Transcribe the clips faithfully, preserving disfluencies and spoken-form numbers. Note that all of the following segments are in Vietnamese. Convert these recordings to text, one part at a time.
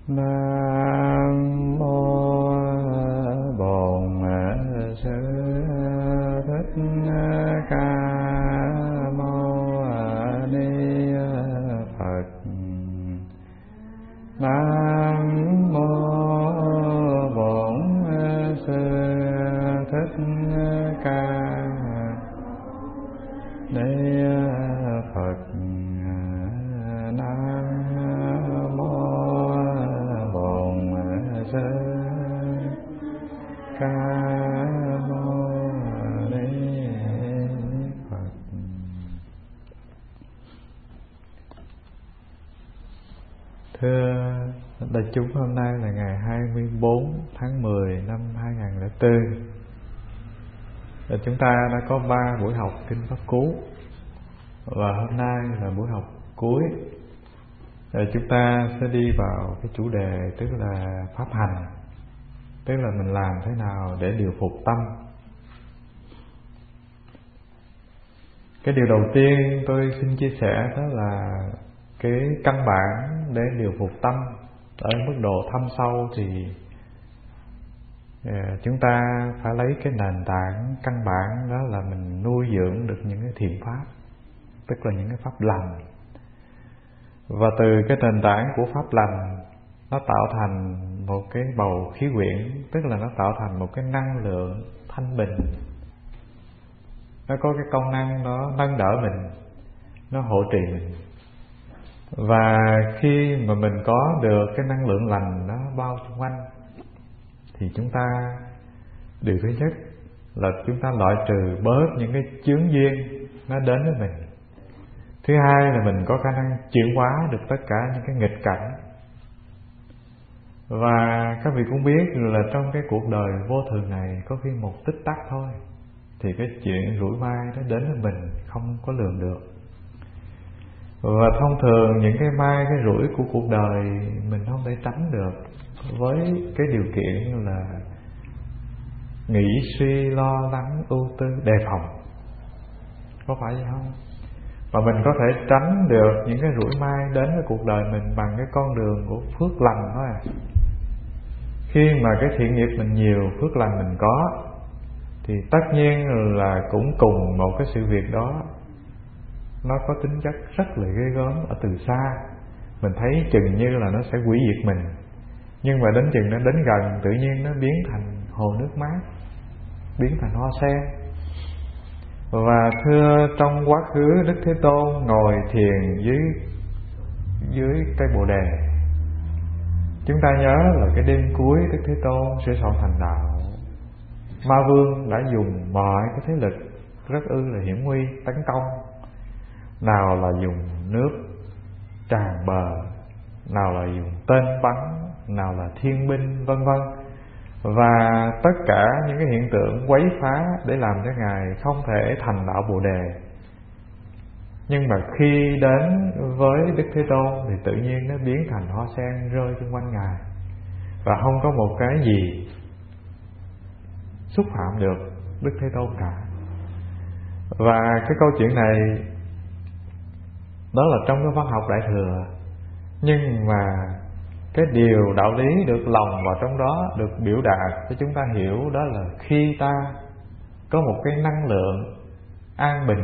Nam mô Bổn Sư Thích Ca Mâu Ni Phật. Nam mô Bổn Sư Thích Ca Ni Phật. Nam mô Bổn Sư Ca Mâu Ni Phật. Thưa đại chúng, hôm nay là ngày hai mươi bốn tháng mười năm hai nghìn không trăm lẻ bốn. Và chúng ta đã có ba buổi học Kinh Pháp Cú, và hôm nay là buổi học cuối. Rồi chúng ta sẽ đi vào cái chủ đề, tức là pháp hành, tức là mình làm thế nào để điều phục tâm. Cái điều đầu tiên tôi xin chia sẻ đó là cái căn bản để điều phục tâm. Ở mức độ thâm sâu thì chúng ta phải lấy cái nền tảng căn bản, đó là mình nuôi dưỡng được những cái thiện pháp, tức là những cái pháp lành. Và từ cái nền tảng của pháp lành, nó tạo thành một cái bầu khí quyển, tức là nó tạo thành một cái năng lượng thanh bình. Nó có cái công năng nó nâng đỡ mình, nó hỗ trì mình. Và khi mà mình có được cái năng lượng lành nó bao xung quanh, thì chúng ta, điều thứ nhất là chúng ta loại trừ bớt những cái chướng duyên nó đến với mình. Thứ hai là mình có khả năng chuyển hóa được tất cả những cái nghịch cảnh. Và các vị cũng biết là trong cái cuộc đời vô thường này, có khi một tích tắc thôi thì cái chuyện rủi mai nó đến với mình không có lường được. Và thông thường những cái mai, cái rủi của cuộc đời mình không thể tránh được, với cái điều kiện là nghĩ suy, lo lắng, ưu tư, đề phòng. Có phải vậy không? Và mình có thể tránh được những cái rủi mai đến với cuộc đời mình bằng cái con đường của phước lành thôi à. Khi mà cái thiện nghiệp mình nhiều, phước lành mình có, thì tất nhiên là cũng cùng một cái sự việc đó, nó có tính chất rất là ghê gớm. Ở từ xa mình thấy chừng như là nó sẽ hủy diệt mình, nhưng mà đến chừng nó đến gần, tự nhiên nó biến thành hồ nước mát, biến thành hoa sen. Và thưa, trong quá khứ Đức Thế Tôn ngồi thiền dưới dưới cây Bồ Đề. Chúng ta nhớ là cái đêm cuối Đức Thế Tôn sẽ soạn thành đạo, Ma Vương đã dùng mọi cái thế lực rất ư là hiểm nguy tấn công. Nào là dùng nước tràn bờ, nào là dùng tên bắn, nào là thiên binh, vân vân. Và tất cả những cái hiện tượng quấy phá để làm cho Ngài không thể thành đạo Bồ Đề. Nhưng mà khi đến với Đức Thế Tôn thì tự nhiên nó biến thành hoa sen rơi xung quanh Ngài, và không có một cái gì xúc phạm được Đức Thế Tôn cả. Và cái câu chuyện này đó là trong cái văn học Đại Thừa. Nhưng mà cái điều đạo lý được lòng vào trong đó, được biểu đạt cho chúng ta hiểu, đó là khi ta có một cái năng lượng an bình,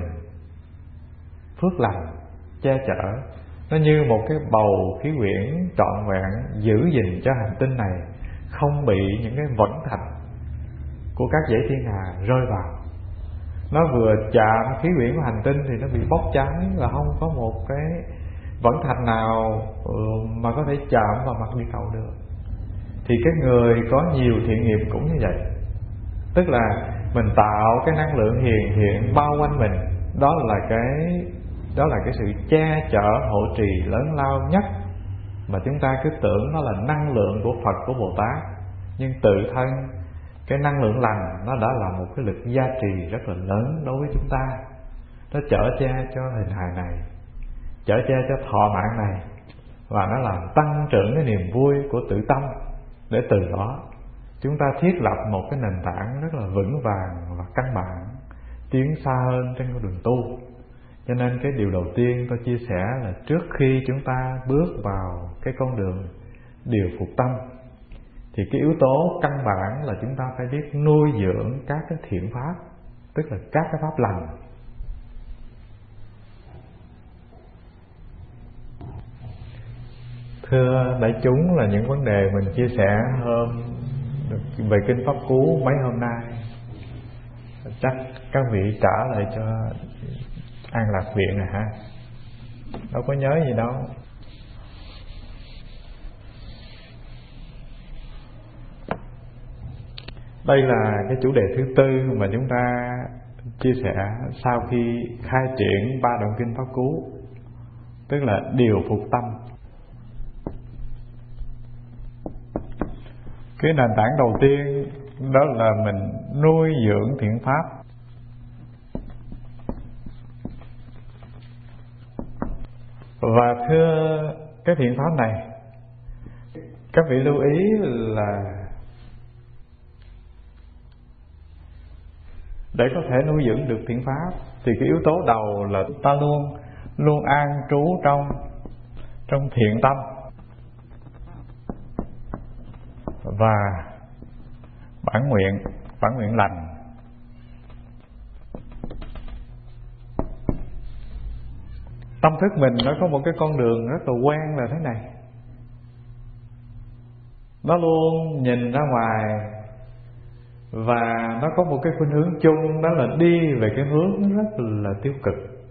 phước lành che chở, nó như một cái bầu khí quyển trọn vẹn giữ gìn cho hành tinh này không bị những cái vẫn thạch của các dãy thiên hà rơi vào. Nó vừa chạm khí quyển của hành tinh thì nó bị bốc cháy, và không có một cái vẫn thạch nào mà có thể chạm vào mặt địa cầu được. Thì cái người có nhiều thiện nghiệp cũng như vậy. Tức là mình tạo cái năng lượng hiền thiện bao quanh mình, đó là cái đó là cái sự che chở hộ trì lớn lao nhất mà chúng ta cứ tưởng nó là năng lượng của Phật, của Bồ Tát. Nhưng tự thân cái năng lượng lành nó đã là một cái lực gia trì rất là lớn đối với chúng ta. Nó chở che cho hình hài này, chở che cho thọ mạng này, và nó làm tăng trưởng cái niềm vui của tự tâm, để từ đó chúng ta thiết lập một cái nền tảng rất là vững vàng và căn bản, tiến xa hơn trên con đường tu. Cho nên cái điều đầu tiên tôi chia sẻ là trước khi chúng ta bước vào cái con đường điều phục tâm. Thì cái yếu tố căn bản là chúng ta phải biết nuôi dưỡng các cái thiện pháp, tức là các cái pháp lành. Thưa đại chúng, là những vấn đề mình chia sẻ hôm về Kinh Pháp Cú mấy hôm nay, chắc các vị trả lại cho An Lạc Viện này ha, đâu có nhớ gì đâu. Đây là cái chủ đề thứ tư mà chúng ta chia sẻ sau khi khai triển ba đoạn Kinh Pháp Cú, tức là điều phục tâm. Cái nền tảng đầu tiên đó là mình nuôi dưỡng thiện pháp. Và thưa cái thiện pháp này, các vị lưu ý là để có thể nuôi dưỡng được thiện pháp thì cái yếu tố đầu là ta luôn luôn an trú trong trong thiện tâm và bản nguyện bản nguyện lành. Tâm thức mình nó có một cái con đường rất là quen là thế này, nó luôn nhìn ra ngoài và nó có một cái khuynh hướng chung, đó là đi về cái hướng rất là tiêu cực.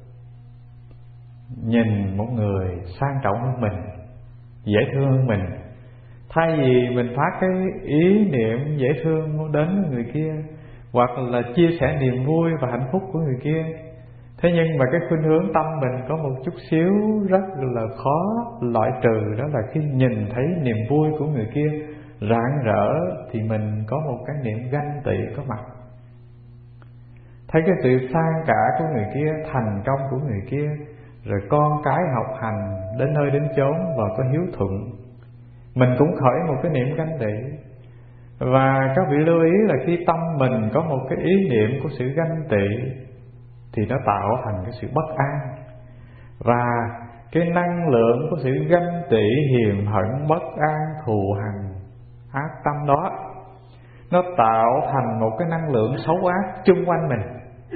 Nhìn một người sang trọng hơn mình, dễ thương hơn mình, thay vì mình phát cái ý niệm dễ thương đến với người kia, hoặc là chia sẻ niềm vui và hạnh phúc của người kia, thế nhưng mà cái khuynh hướng tâm mình có một chút xíu rất là khó loại trừ, đó là khi nhìn thấy niềm vui của người kia rạng rỡ thì mình có một cái niệm ganh tị có mặt. Thấy cái sự sang cả của người kia, thành công của người kia, rồi con cái học hành đến nơi đến chốn và có hiếu thuận, mình cũng khởi một cái niệm ganh tị. Và các vị lưu ý là khi tâm mình có một cái ý niệm của sự ganh tị thì nó tạo thành cái sự bất an. Và cái năng lượng của sự ganh tị, hiềm hận, bất an, thù hằn, ác tâm đó, nó tạo thành một cái năng lượng xấu ác chung quanh mình.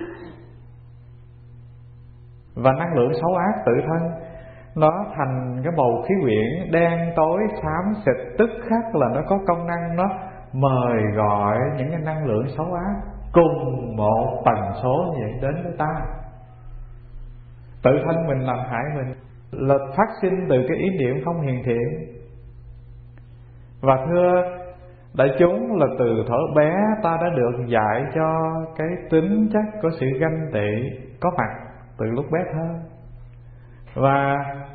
Và năng lượng xấu ác tự thân nó thành cái bầu khí quyển đen tối xám xịt, tức khắc là nó có công năng nó mời gọi những cái năng lượng xấu ác cùng một tần số như vậy đến với ta. Tự thân mình làm hại mình là phát sinh từ cái ý niệm không hiền thiện. Và thưa đại chúng, là từ thuở bé ta đã được dạy cho cái tính chất của sự ganh tị có mặt từ lúc bé thơ. Và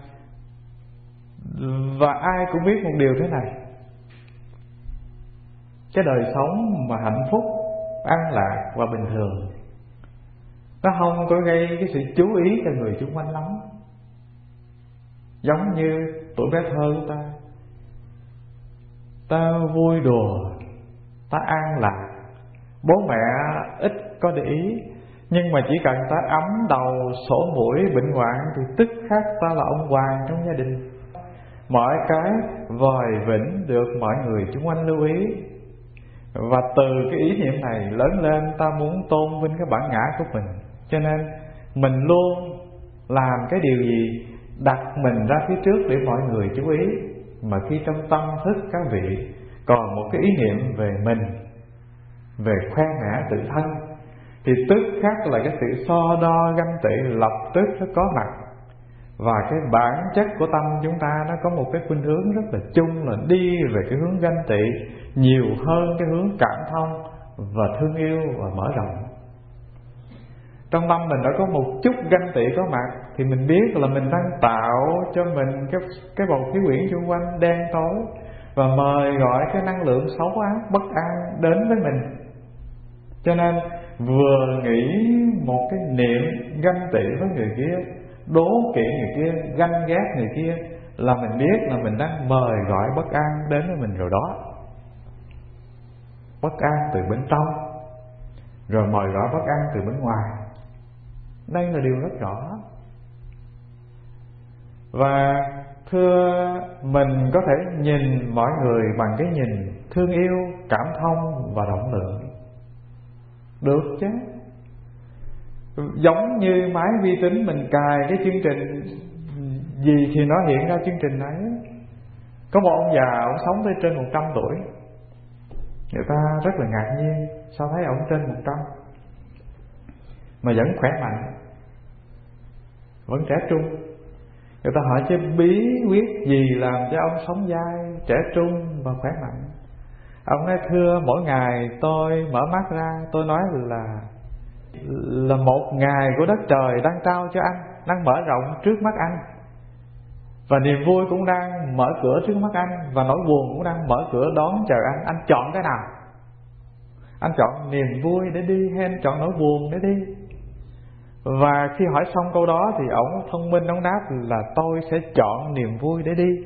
Và ai cũng biết một điều thế này, cái đời sống mà hạnh phúc, an lạc và bình thường nó không có gây cái sự chú ý cho người xung quanh lắm. Giống như tuổi bé thơ của ta, ta vui đùa, ta an lạc, bố mẹ ít có để ý, nhưng mà chỉ cần ta ấm đầu, sổ mũi, bệnh hoạn thì tức khắc ta là ông hoàng trong gia đình. Mọi cái vòi vĩnh được mọi người xung quanh lưu ý. Và từ cái ý niệm này lớn lên, ta muốn tôn vinh cái bản ngã của mình, cho nên mình luôn làm cái điều gì đặt mình ra phía trước để mọi người chú ý. Mà khi trong tâm thức các vị còn một cái ý niệm về mình, về khoe ngã tự thân, thì tức khắc là cái sự so đo ganh tị lập tức nó có mặt. Và cái bản chất của tâm chúng ta nó có một cái khuynh hướng rất là chung, là đi về cái hướng ganh tị nhiều hơn cái hướng cảm thông và thương yêu và mở rộng. Trong tâm mình đã có một chút ganh tị có mặt thì mình biết là mình đang tạo cho mình cái, cái bầu khí quyển xung quanh đen tối, và mời gọi cái năng lượng xấu ác, bất an đến với mình. Cho nên vừa nghĩ một cái niệm ganh tị với người kia, đố kỵ người kia, ganh ghét người kia, là mình biết là mình đang mời gọi bất an đến với mình rồi đó. Bất an từ bên trong, rồi mời gọi bất an từ bên ngoài. Đây là điều rất rõ. Và thưa mình có thể nhìn mọi người bằng cái nhìn thương yêu, cảm thông và rộng lượng. Được chứ. Giống như máy vi tính mình cài cái chương trình gì thì nó hiện ra chương trình ấy. Có một ông già, ông sống tới trên một trăm tuổi. Người ta rất là ngạc nhiên, sao thấy ông trên một trăm mà vẫn khỏe mạnh, vẫn trẻ trung. Người ta hỏi chứ bí quyết gì làm cho ông sống dai, trẻ trung và khỏe mạnh? Ông nói thưa, mỗi ngày tôi mở mắt ra, tôi nói là là một ngày của đất trời đang trao cho anh, đang mở rộng trước mắt anh. Và niềm vui cũng đang mở cửa trước mắt anh, và nỗi buồn cũng đang mở cửa đón chờ anh. Anh chọn cái nào? Anh chọn niềm vui để đi hay anh chọn nỗi buồn để đi? Và khi hỏi xong câu đó thì ổng thông minh, ổng đáp là tôi sẽ chọn niềm vui để đi.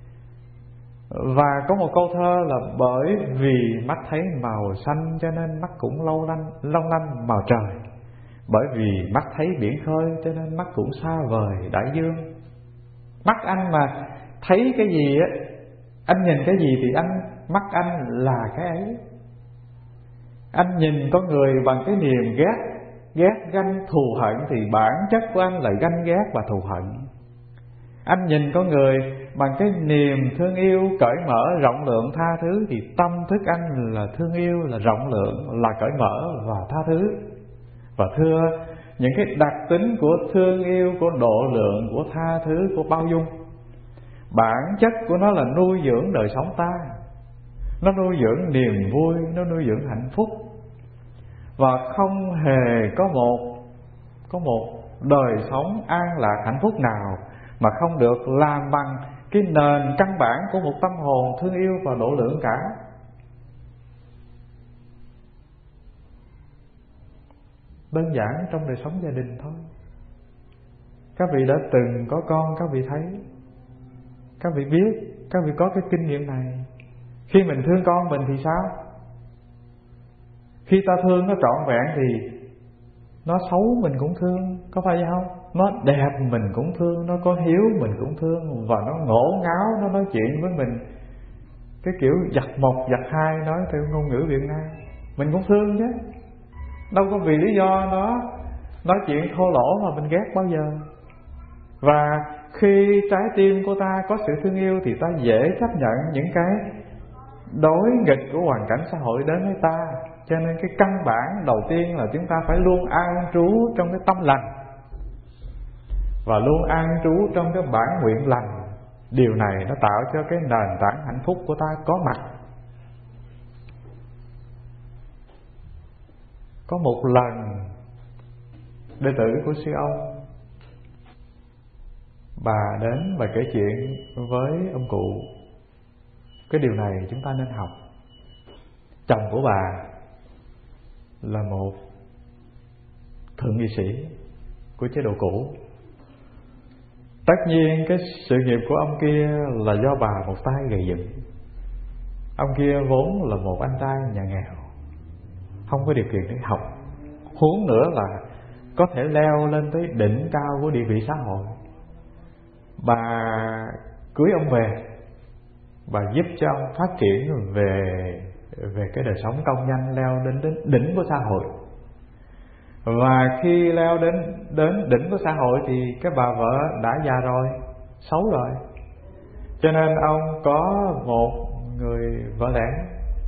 Và có một câu thơ là bởi vì mắt thấy màu xanh cho nên mắt cũng lâu lanh, long lanh màu trời. Bởi vì mắt thấy biển khơi cho nên mắt cũng xa vời đại dương. Mắt anh mà thấy cái gì á, anh nhìn cái gì thì anh mắt anh là cái ấy. Anh nhìn con người bằng cái niềm ghét, ghét ganh thù hận thì bản chất của anh là ganh ghét và thù hận. Anh nhìn con người bằng cái niềm thương yêu, cởi mở, rộng lượng, tha thứ thì tâm thức anh là thương yêu, là rộng lượng, là cởi mở và tha thứ. Và thưa, những cái đặc tính của thương yêu, của độ lượng, của tha thứ, của bao dung, bản chất của nó là nuôi dưỡng đời sống ta. Nó nuôi dưỡng niềm vui, nó nuôi dưỡng hạnh phúc. Và không hề có một Có một đời sống an lạc hạnh phúc nào mà không được làm bằng cái nền căn bản của một tâm hồn thương yêu và độ lượng cả. Đơn giản trong đời sống gia đình thôi. Các vị đã từng có con, các vị thấy, các vị biết, các vị có cái kinh nghiệm này. Khi mình thương con mình thì sao? Khi ta thương nó trọn vẹn thì nó xấu mình cũng thương, có phải vậy không? Nó đẹp mình cũng thương, nó có hiếu mình cũng thương, và nó ngổ ngáo, nó nói chuyện với mình cái kiểu giặt một giặt hai, nói theo ngôn ngữ Việt Nam, mình cũng thương chứ. Đâu có vì lý do nó nói chuyện thô lỗ mà mình ghét bao giờ. Và khi trái tim của ta có sự thương yêu thì ta dễ chấp nhận những cái đối nghịch của hoàn cảnh xã hội đến với ta. Cho nên cái căn bản đầu tiên là chúng ta phải luôn an trú trong cái tâm lành, và luôn an trú trong cái bản nguyện lành. Điều này nó tạo cho cái nền tảng hạnh phúc của ta có mặt. Có một lần đệ tử của sư ông, bà đến và kể chuyện với ông cụ. Cái điều này chúng ta nên học. Chồng của bà là một thượng nghị sĩ của chế độ cũ. Tất nhiên cái sự nghiệp của ông kia là do bà một tay gầy dựng. Ông kia vốn là một anh trai nhà nghèo, không có điều kiện để học, huống nữa là có thể leo lên tới đỉnh cao của địa vị xã hội. Bà cưới ông về, bà giúp cho ông phát triển về về cái đời sống công nhân, leo đến, đến đỉnh của xã hội. Và khi leo đến đến đỉnh của xã hội thì cái bà vợ đã già rồi, xấu rồi, cho nên ông có một người vợ lẽ.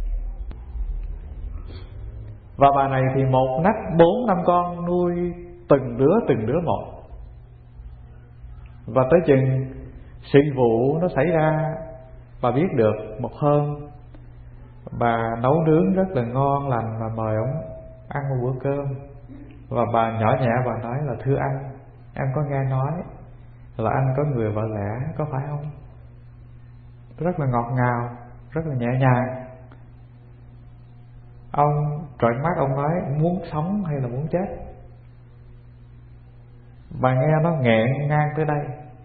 Và bà này thì một nách bốn năm con, nuôi từng đứa từng đứa một. Và tới chừng sự vụ nó xảy ra, bà biết được một hôm bà nấu nướng rất là ngon lành và mời ông ăn một bữa cơm. Và bà nhỏ nhẹ bà nói là thưa anh, em có nghe nói là anh có người vợ lẽ, có phải không? Rất là ngọt ngào, rất là nhẹ nhàng. Ông trợn mắt, ông nói muốn sống hay là muốn chết? Bà nghe nó nghẹn ngang tới đây.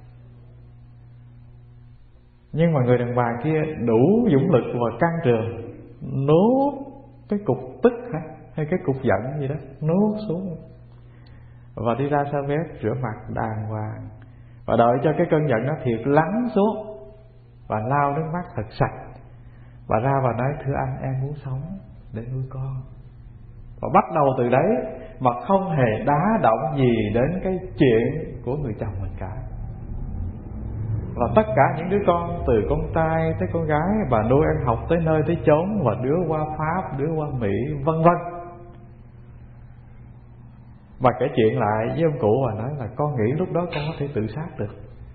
Nhưng mà người đàn bà kia đủ dũng lực và can trường, nuốt cái cục tức hả? hay cái cục giận gì đó, nuốt xuống và đi ra sau bếp rửa mặt đàng hoàng. và đợi cho cái cơn giận nó thiệt lắng xuống, và lau nước mắt thật sạch, và ra và nói: thưa anh, em muốn sống để nuôi con. Và bắt đầu từ đấy mà không hề đá động gì đến cái chuyện của người chồng mình cả. Và tất cả những đứa con, từ con trai tới con gái, bà nuôi ăn học tới nơi tới chốn, và đứa qua Pháp, đứa qua Mỹ, vân vân. Và kể chuyện lại với ông cụ và nói là: con nghĩ lúc đó con có thể tự sát được.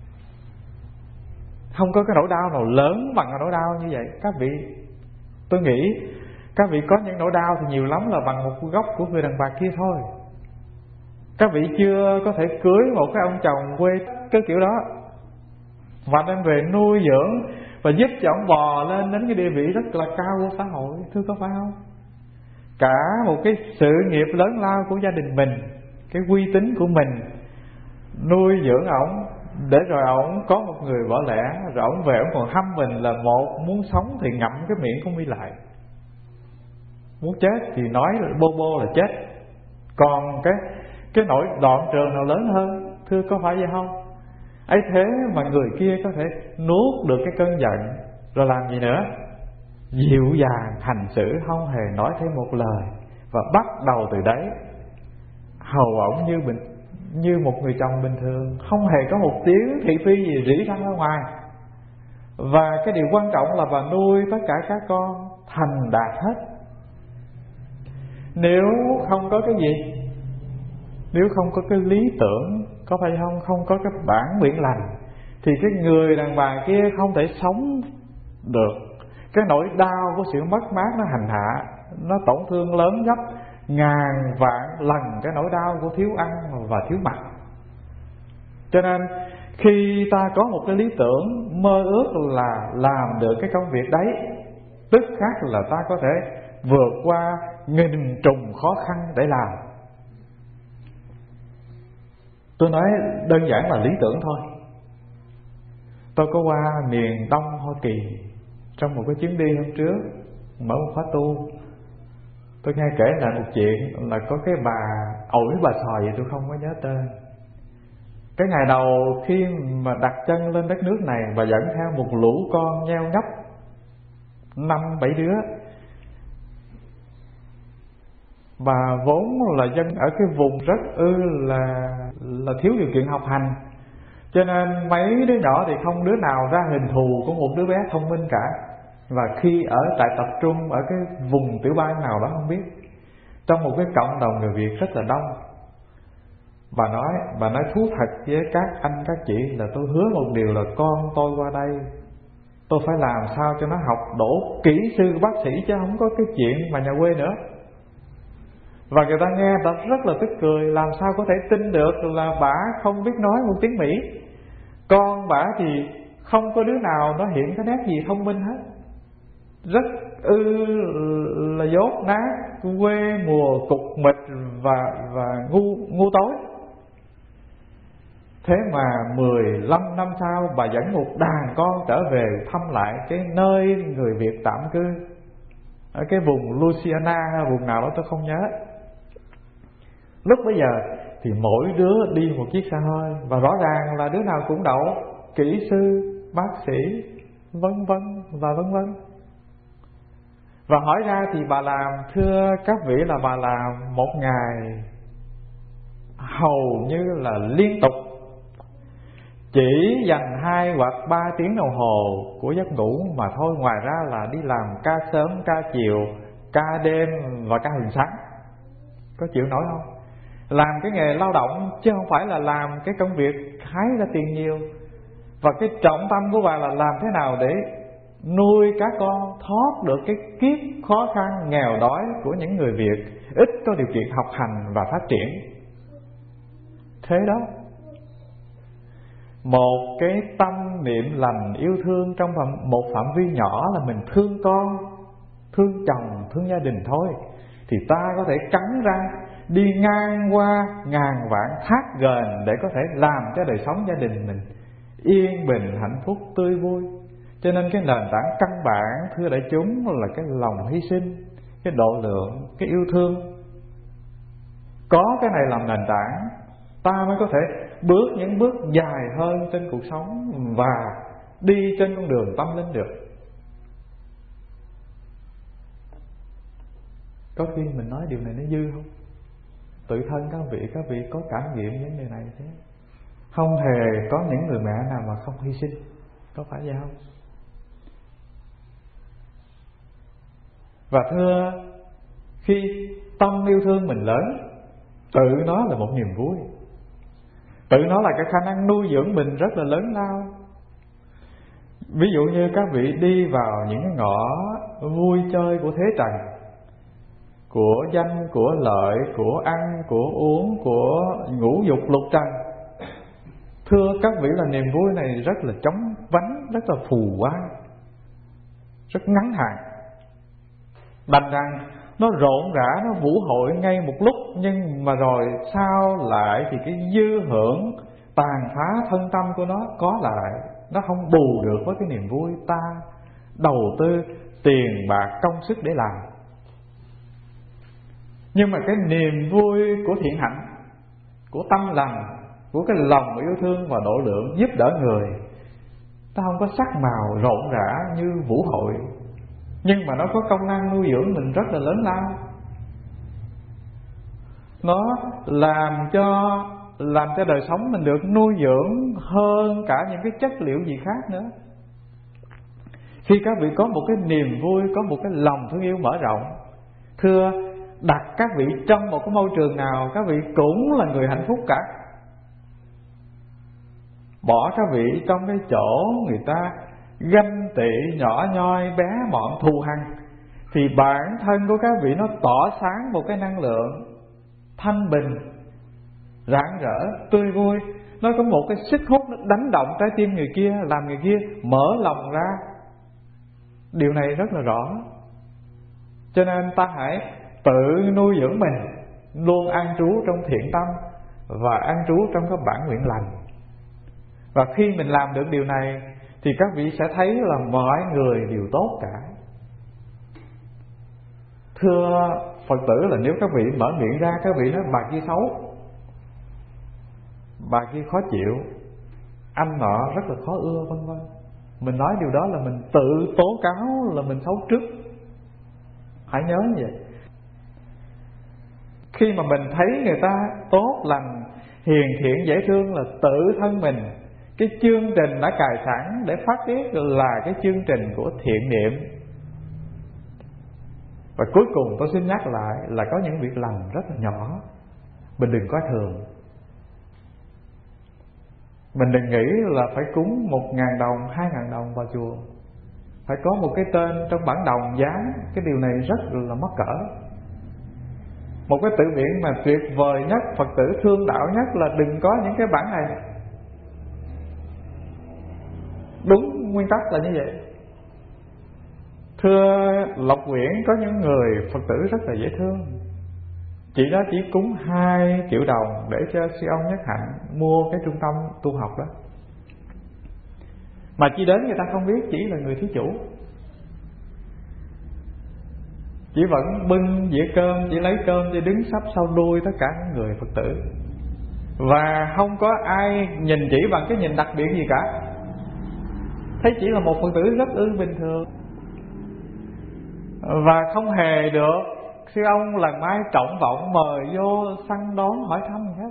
Không có cái nỗi đau nào lớn bằng cái nỗi đau như vậy. Các vị, tôi nghĩ các vị có những nỗi đau thì nhiều lắm là bằng một góc của người đàn bà kia thôi. Các vị chưa có thể cưới một cái ông chồng quê cái kiểu đó, và đem về nuôi dưỡng và giúp cho ông bò lên đến cái địa vị rất là cao của xã hội. Thưa có phải không? Cả một cái sự nghiệp lớn lao của gia đình mình, cái uy tín của mình, nuôi dưỡng ổng, để rồi ổng có một người vợ lẽ, rồi ổng về ổng còn hăm mình là một muốn sống thì ngậm cái miệng của mi lại, muốn chết thì nói bô bô là chết. Còn cái cái nỗi đoạn trường nào lớn hơn? Thưa có phải vậy không? Ấy thế mà người kia có thể nuốt được cái cơn giận, rồi làm gì nữa? Dịu dàng hành xử, không hề nói thêm một lời, và bắt đầu từ đấy hầu ổng như bình như một người chồng bình thường, không hề có một tiếng thị phi gì rỉ ra ngoài. Và cái điều quan trọng là bà nuôi tất cả các con thành đạt hết. Nếu không có cái gì, nếu không có cái lý tưởng, có phải không, không có cái bản nguyện lành, thì cái người đàn bà kia không thể sống được. Cái nỗi đau của sự mất mát nó hành hạ, nó tổn thương lớn gấp ngàn vạn lần cái nỗi đau của thiếu ăn và thiếu mặc. Cho nên khi ta có một cái lý tưởng, mơ ước là làm được cái công việc đấy, tức khắc là ta có thể vượt qua nghìn trùng khó khăn để làm. Tôi nói đơn giản là lý tưởng thôi. Tôi có qua miền Đông Hoa Kỳ trong một cái chuyến đi hôm trước, mở một khóa tu. Tôi nghe kể lại một chuyện là có cái bà ổi bà sòi gì tôi không có nhớ tên. Cái ngày đầu khi mà đặt chân lên đất nước này, bà dẫn theo một lũ con nheo nhóc năm bảy đứa. Bà vốn là dân ở cái vùng rất ư là là thiếu điều kiện học hành, cho nên mấy đứa nhỏ thì không đứa nào ra hình thù của một đứa bé thông minh cả. Và khi ở tại tập trung ở cái vùng tiểu bang nào đó không biết, trong một cái cộng đồng người Việt rất là đông, bà nói bà nói thú thật với các anh các chị là tôi hứa một điều là con tôi qua đây tôi phải làm sao cho nó học đỗ kỹ sư bác sĩ, chứ không có cái chuyện mà nhà quê nữa. Và người ta nghe ta rất là tức cười, làm sao có thể tin được là bả không biết nói một tiếng Mỹ. Con bả thì không có đứa nào nó hiện cái nét gì thông minh hết, rất ư là dốt nát, quê mùa cục mịch và và ngu ngu tối. Thế mà mười lăm năm sau, bà dẫn một đàn con trở về thăm lại cái nơi người Việt tạm cư ở cái vùng Louisiana hay vùng nào đó tôi không nhớ. Lúc bấy giờ thì mỗi đứa đi một chiếc xe hơi, và rõ ràng là đứa nào cũng đậu kỹ sư, bác sĩ, vân vân và vân vân. Và hỏi ra thì bà làm, thưa các vị, là bà làm một ngày hầu như là liên tục, chỉ dành hai hoặc ba tiếng đồng hồ của giấc ngủ mà thôi. Ngoài ra là đi làm ca sớm, ca chiều, ca đêm và ca hừng sáng. Có chịu nổi không? Làm cái nghề lao động chứ không phải là làm cái công việc hái ra tiền nhiều. Và cái trọng tâm của bà là làm thế nào để nuôi các con thoát được cái kiếp khó khăn nghèo đói của những người Việt ít có điều kiện học hành và phát triển. Thế đó, một cái tâm niệm lành yêu thương trong một phạm vi nhỏ là mình thương con, thương chồng, thương gia đình thôi, thì ta có thể cắn ra đi ngang qua ngàn vạn thác gền để có thể làm cho đời sống gia đình mình yên bình, hạnh phúc, tươi vui. Cho nên cái nền tảng căn bản, thưa đại chúng, là cái lòng hy sinh, cái độ lượng, cái yêu thương. Có cái này làm nền tảng, ta mới có thể bước những bước dài hơn trên cuộc sống và đi trên con đường tâm linh được. Có khi mình nói điều này nó dư không? Tự thân các vị, các vị có cảm nghiệm những điều này chứ. Không hề có những người mẹ nào mà không hy sinh, có phải vậy không? Và thưa, khi tâm yêu thương mình lớn, tự nó là một niềm vui, tự nó là cái khả năng nuôi dưỡng mình rất là lớn lao. Ví dụ như các vị đi vào những cái ngõ vui chơi của thế trần, của danh, của lợi, của ăn, của uống, của ngũ dục lục trần, thưa các vị là niềm vui này rất là chóng vánh, rất là phù hoa, rất ngắn hạn. Đành rằng nó rộn rã, nó vũ hội ngay một lúc, nhưng mà rồi sao lại thì cái dư hưởng tàn phá thân tâm của nó có lại, nó không bù được với cái niềm vui ta đầu tư tiền bạc công sức để làm. Nhưng mà cái niềm vui của thiện hạnh, của tâm lành, của cái lòng yêu thương và độ lượng giúp đỡ người, nó không có sắc màu rộn rã như vũ hội, nhưng mà nó có công năng nuôi dưỡng mình rất là lớn lao. Nó làm cho làm cho đời sống mình được nuôi dưỡng hơn cả những cái chất liệu gì khác nữa. Khi các vị có một cái niềm vui, có một cái lòng thương yêu mở rộng, thưa, đặt các vị trong một cái môi trường nào, các vị cũng là người hạnh phúc cả. Bỏ các vị trong cái chỗ người ta ganh tị, nhỏ nhoi, bé mọn, thù hằn, thì bản thân của các vị nó tỏ sáng một cái năng lượng thanh bình, rạng rỡ, tươi vui. Nó có một cái sức hút, nó đánh động trái tim người kia, làm người kia mở lòng ra. Điều này rất là rõ. Cho nên ta hãy tự nuôi dưỡng mình, luôn an trú trong thiện tâm và an trú trong các bản nguyện lành. Và khi mình làm được điều này thì các vị sẽ thấy là mọi người đều tốt cả. Thưa Phật tử, là nếu các vị mở miệng ra, các vị nói bà kia xấu, bà kia khó chịu, anh nọ rất là khó ưa, vân vân, mình nói điều đó là mình tự tố cáo là mình xấu trước. Hãy nhớ như vậy. Khi mà mình thấy người ta tốt lành, hiền thiện, dễ thương, là tự thân mình, cái chương trình đã cài sẵn để phát tiết là cái chương trình của thiện niệm. Và cuối cùng tôi xin nhắc lại là có những việc lành rất là nhỏ, mình đừng coi thường. Mình đừng nghĩ là phải cúng một ngàn đồng, hai ngàn đồng vào chùa, phải có một cái tên trong bản đồng dán. Cái điều này rất là mắc cỡ. Một cái tự viện mà tuyệt vời nhất, Phật tử thương đạo nhất là đừng có những cái bản này. Đúng nguyên tắc là như vậy. Thưa Lộc Quyển, có những người Phật tử rất là dễ thương, chị đó chỉ cúng hai triệu đồng để cho sư ông Nhất Hạnh mua cái trung tâm tu học đó. Mà chị đến người ta không biết chỉ là người thí chủ, chỉ vẫn bưng dĩa cơm, chỉ lấy cơm, chỉ đứng sắp sau đuôi tất cả những người Phật tử. Và không có ai nhìn chỉ bằng cái nhìn đặc biệt gì cả, thấy chỉ là một Phật tử rất ư bình thường. Và không hề được sư ông lần mai trọng vọng mời vô săn đón hỏi thăm gì hết.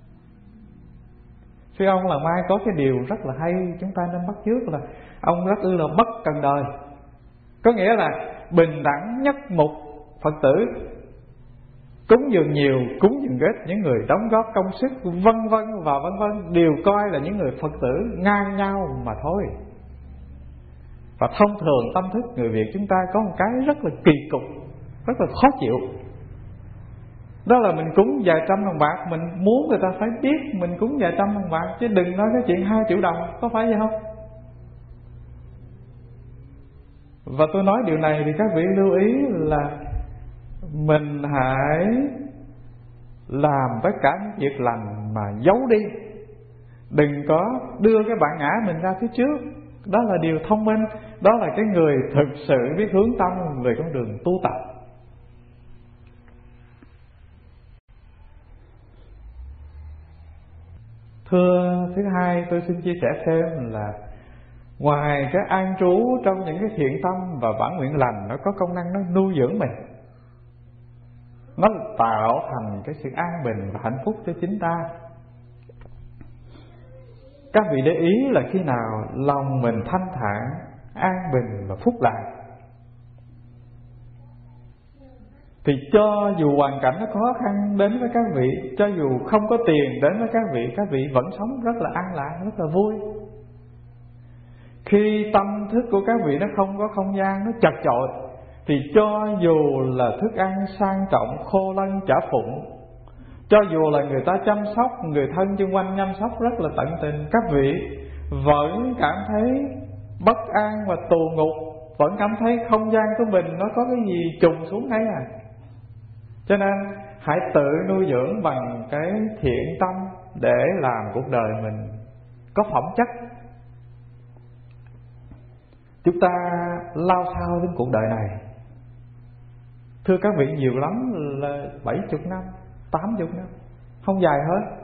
Sư ông lần mai có cái điều rất là hay chúng ta nên bắt chước là ông rất ư là bất cần đời. Có nghĩa là bình đẳng nhất mục Phật tử, cúng dường nhiều, cúng dường ít, những người đóng góp công sức vân vân và vân vân đều coi là những người Phật tử ngang nhau mà thôi. Và thông thường tâm thức người Việt chúng ta có một cái rất là kỳ cục, rất là khó chịu. Đó là mình cúng vài trăm đồng bạc, mình muốn người ta phải biết mình cúng vài trăm đồng bạc, chứ đừng nói cái chuyện hai triệu đồng, có phải vậy không? Và tôi nói điều này thì các vị lưu ý là mình hãy làm tất cả những việc lành mà giấu đi, đừng có đưa cái bản ngã mình ra phía trước. Đó là điều thông minh, đó là cái người thực sự biết hướng tâm về con đường tu tập. Thưa, thứ hai tôi xin chia sẻ thêm là ngoài cái an trú trong những cái thiện tâm và bản nguyện lành, nó có công năng nó nuôi dưỡng mình, nó tạo thành cái sự an bình và hạnh phúc cho chính ta. Các vị để ý là khi nào lòng mình thanh thản, an bình và phúc lạc, thì cho dù hoàn cảnh nó khó khăn đến với các vị, cho dù không có tiền đến với các vị, các vị vẫn sống rất là an lạc, rất là vui. Khi tâm thức của các vị nó không có không gian, nó chật chội, thì cho dù là thức ăn sang trọng, khô lân chả phụng, cho dù là người ta chăm sóc, người thân xung quanh chăm sóc rất là tận tình, các vị vẫn cảm thấy bất an và tù ngục, vẫn cảm thấy không gian của mình nó có cái gì trùng xuống ngay à. Cho nên hãy tự nuôi dưỡng bằng cái thiện tâm để làm cuộc đời mình có phẩm chất. Chúng ta lao sao đến cuộc đời này, thưa các vị, nhiều lắm là bảy chục năm, tám chục năm, không dài hết.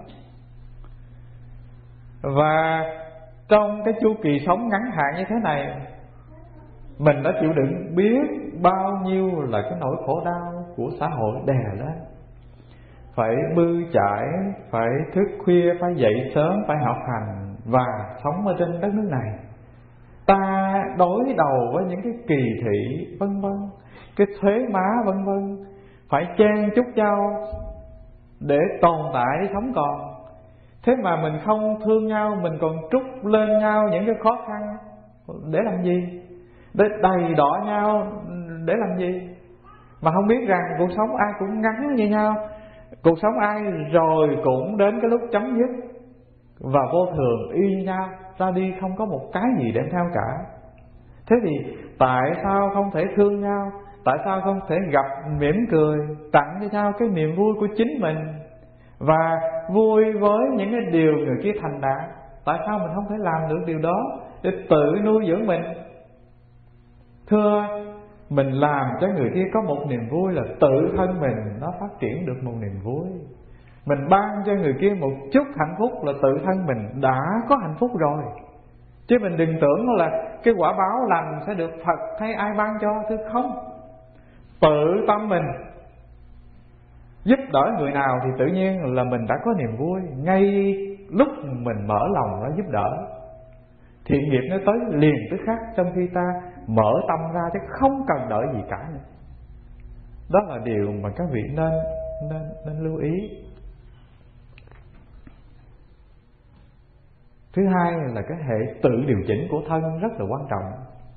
Và trong cái chu kỳ sống ngắn hạn như thế này, mình đã chịu đựng biết bao nhiêu là cái nỗi khổ đau của xã hội đè lên. Phải bươn chải, phải thức khuya, phải dậy sớm, phải học hành và sống ở trên đất nước này. Ta đối đầu với những cái kỳ thị vân vân, cái thuế má vân vân, phải chen chúc nhau để tồn tại, để sống còn. Thế mà mình không thương nhau, mình còn trút lên nhau những cái khó khăn. Để làm gì? Để đầy đọa nhau. Để làm gì? Mà không biết rằng cuộc sống ai cũng ngắn như nhau, cuộc sống ai rồi cũng đến cái lúc chấm dứt và vô thường y như nhau, ra đi không có một cái gì đem theo cả. Thế thì tại sao không thể thương nhau? Tại sao không thể gặp mỉm cười, tặng cho nhau cái niềm vui của chính mình, và vui với những cái điều người kia thành đạt? Tại sao mình không thể làm được điều đó để tự nuôi dưỡng mình? Thưa, mình làm cho người kia có một niềm vui là tự thân mình nó phát triển được một niềm vui. Mình ban cho người kia một chút hạnh phúc là tự thân mình đã có hạnh phúc rồi. Chứ mình đừng tưởng là cái quả báo lành sẽ được Phật hay ai ban cho. Thưa không, tự tâm mình giúp đỡ người nào thì tự nhiên là mình đã có niềm vui ngay lúc mình mở lòng ra giúp đỡ. Thiện nghiệp nó tới liền tức khắc trong khi ta mở tâm ra, chứ không cần đợi gì cả nữa. Đó là điều mà các vị nên nên nên lưu ý. Thứ hai là cái hệ tự điều chỉnh của thân rất là quan trọng.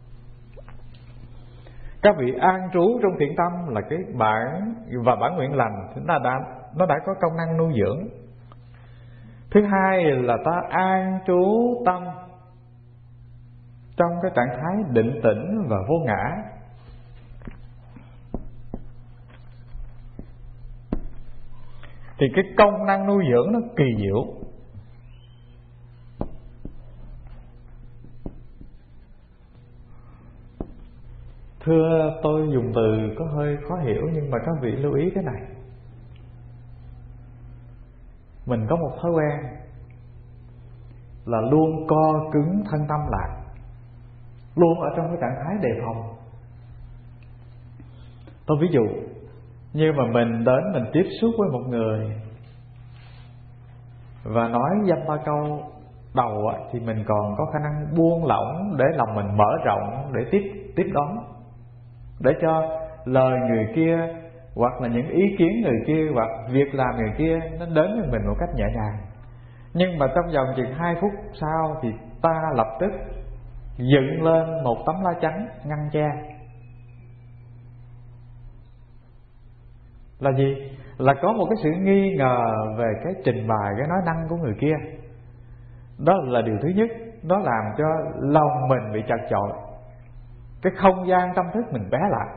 Các vị an trú trong thiện tâm là cái bản và bản nguyện lành, nó đã, nó đã có công năng nuôi dưỡng. Thứ hai là ta an trú tâm trong cái trạng thái định tĩnh và vô ngã. Thì cái công năng nuôi dưỡng nó kỳ diệu. Thưa, tôi dùng từ có hơi khó hiểu, nhưng mà các vị lưu ý cái này. Mình có một thói quen là luôn co cứng thân tâm lại, luôn ở trong cái trạng thái đề phòng. Tôi ví dụ như mà mình đến mình tiếp xúc với một người và nói dăm ba câu đầu thì mình còn có khả năng buông lỏng để lòng mình mở rộng để tiếp tiếp đón, để cho lời người kia hoặc là những ý kiến người kia hoặc việc làm người kia nó đến với mình một cách nhẹ nhàng. Nhưng mà trong vòng chừng hai phút sau thì ta lập tức dựng lên một tấm lá chắn ngăn che. Là gì? Là có một cái sự nghi ngờ về cái trình bày, cái nói năng của người kia. Đó là điều thứ nhất. Nó làm cho lòng mình bị chật chội, cái không gian tâm thức mình bé lại.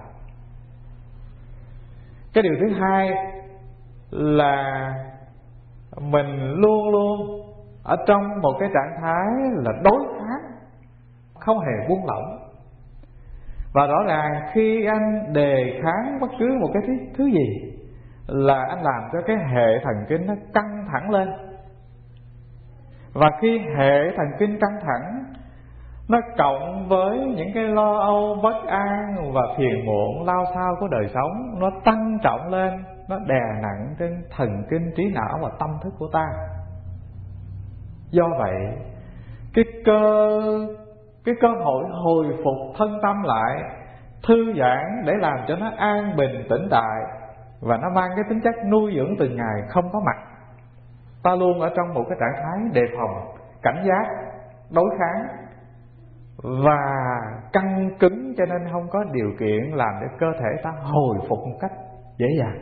Cái điều thứ hai là mình luôn luôn ở trong một cái trạng thái là đối kháng, không hề buông lỏng. Và rõ ràng khi anh đề kháng bất cứ một cái thứ, thứ gì là anh làm cho cái hệ thần kinh nó căng thẳng lên. Và khi hệ thần kinh căng thẳng, nó cộng với những cái lo âu, bất an và phiền muộn lao sao của đời sống, nó tăng trọng lên, nó đè nặng trên thần kinh, trí não và tâm thức của ta. Do vậy, cái cơ cái cơ hội hồi phục thân tâm lại, thư giãn để làm cho nó an bình tĩnh tại, và nó mang cái tính chất nuôi dưỡng từng ngày không có mặt. Ta luôn ở trong một cái trạng thái đề phòng, cảnh giác, đối kháng và căng cứng, cho nên không có điều kiện làm để cơ thể ta hồi phục một cách dễ dàng.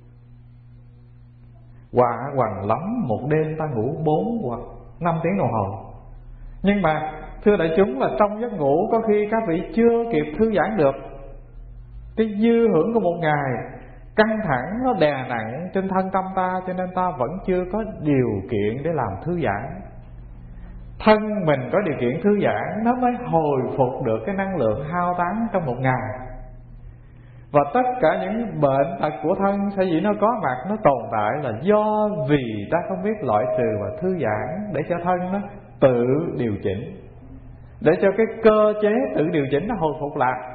Quả hoàng lắm một đêm ta ngủ bốn hoặc năm tiếng đồng hồ, nhưng mà thưa đại chúng là trong giấc ngủ có khi các vị chưa kịp thư giãn được. Cái dư hưởng của một ngày căng thẳng nó đè nặng trên thân tâm ta, cho nên ta vẫn chưa có điều kiện để làm thư giãn. Thân mình có điều kiện thư giãn, nó mới hồi phục được cái năng lượng hao tán trong một ngày. Và tất cả những bệnh tật của thân sở dĩ nó có mặt, nó tồn tại là do vì ta không biết loại trừ và thư giãn để cho thân nó tự điều chỉnh, để cho cái cơ chế tự điều chỉnh nó hồi phục lại.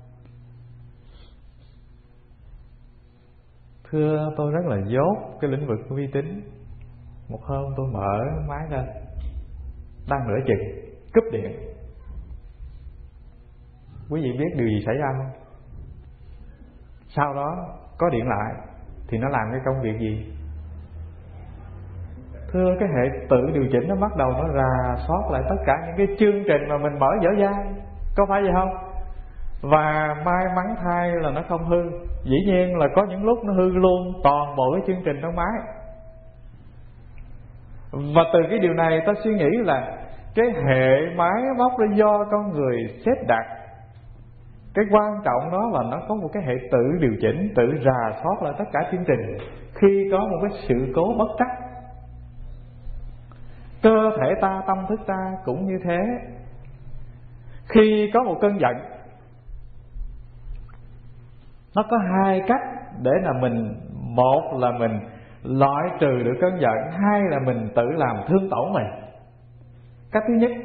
Thưa, tôi rất là dốt cái lĩnh vực của vi tính. Một hôm tôi mở máy lên, đang nửa chừng cúp điện. Quý vị biết điều gì xảy ra không? Sau đó có điện lại thì nó làm cái công việc gì? Thưa, cái hệ tự điều chỉnh nó bắt đầu nó rà soát lại tất cả những cái chương trình mà mình mở dở dang. Có phải vậy không? Và may mắn thay là nó không hư. Dĩ nhiên là có những lúc nó hư luôn toàn bộ cái chương trình trong máy. Và từ cái điều này ta suy nghĩ là cái hệ máy móc là do con người xếp đặt. Cái quan trọng đó là nó có một cái hệ tự điều chỉnh, tự rà soát lại tất cả chương trình khi có một cái sự cố bất trắc. Cơ thể ta, tâm thức ta cũng như thế. Khi có một cơn giận, nó có hai cách để là mình, một là mình loại trừ được cơn giận, hai là mình tự làm thương tổn mình. Cách thứ nhất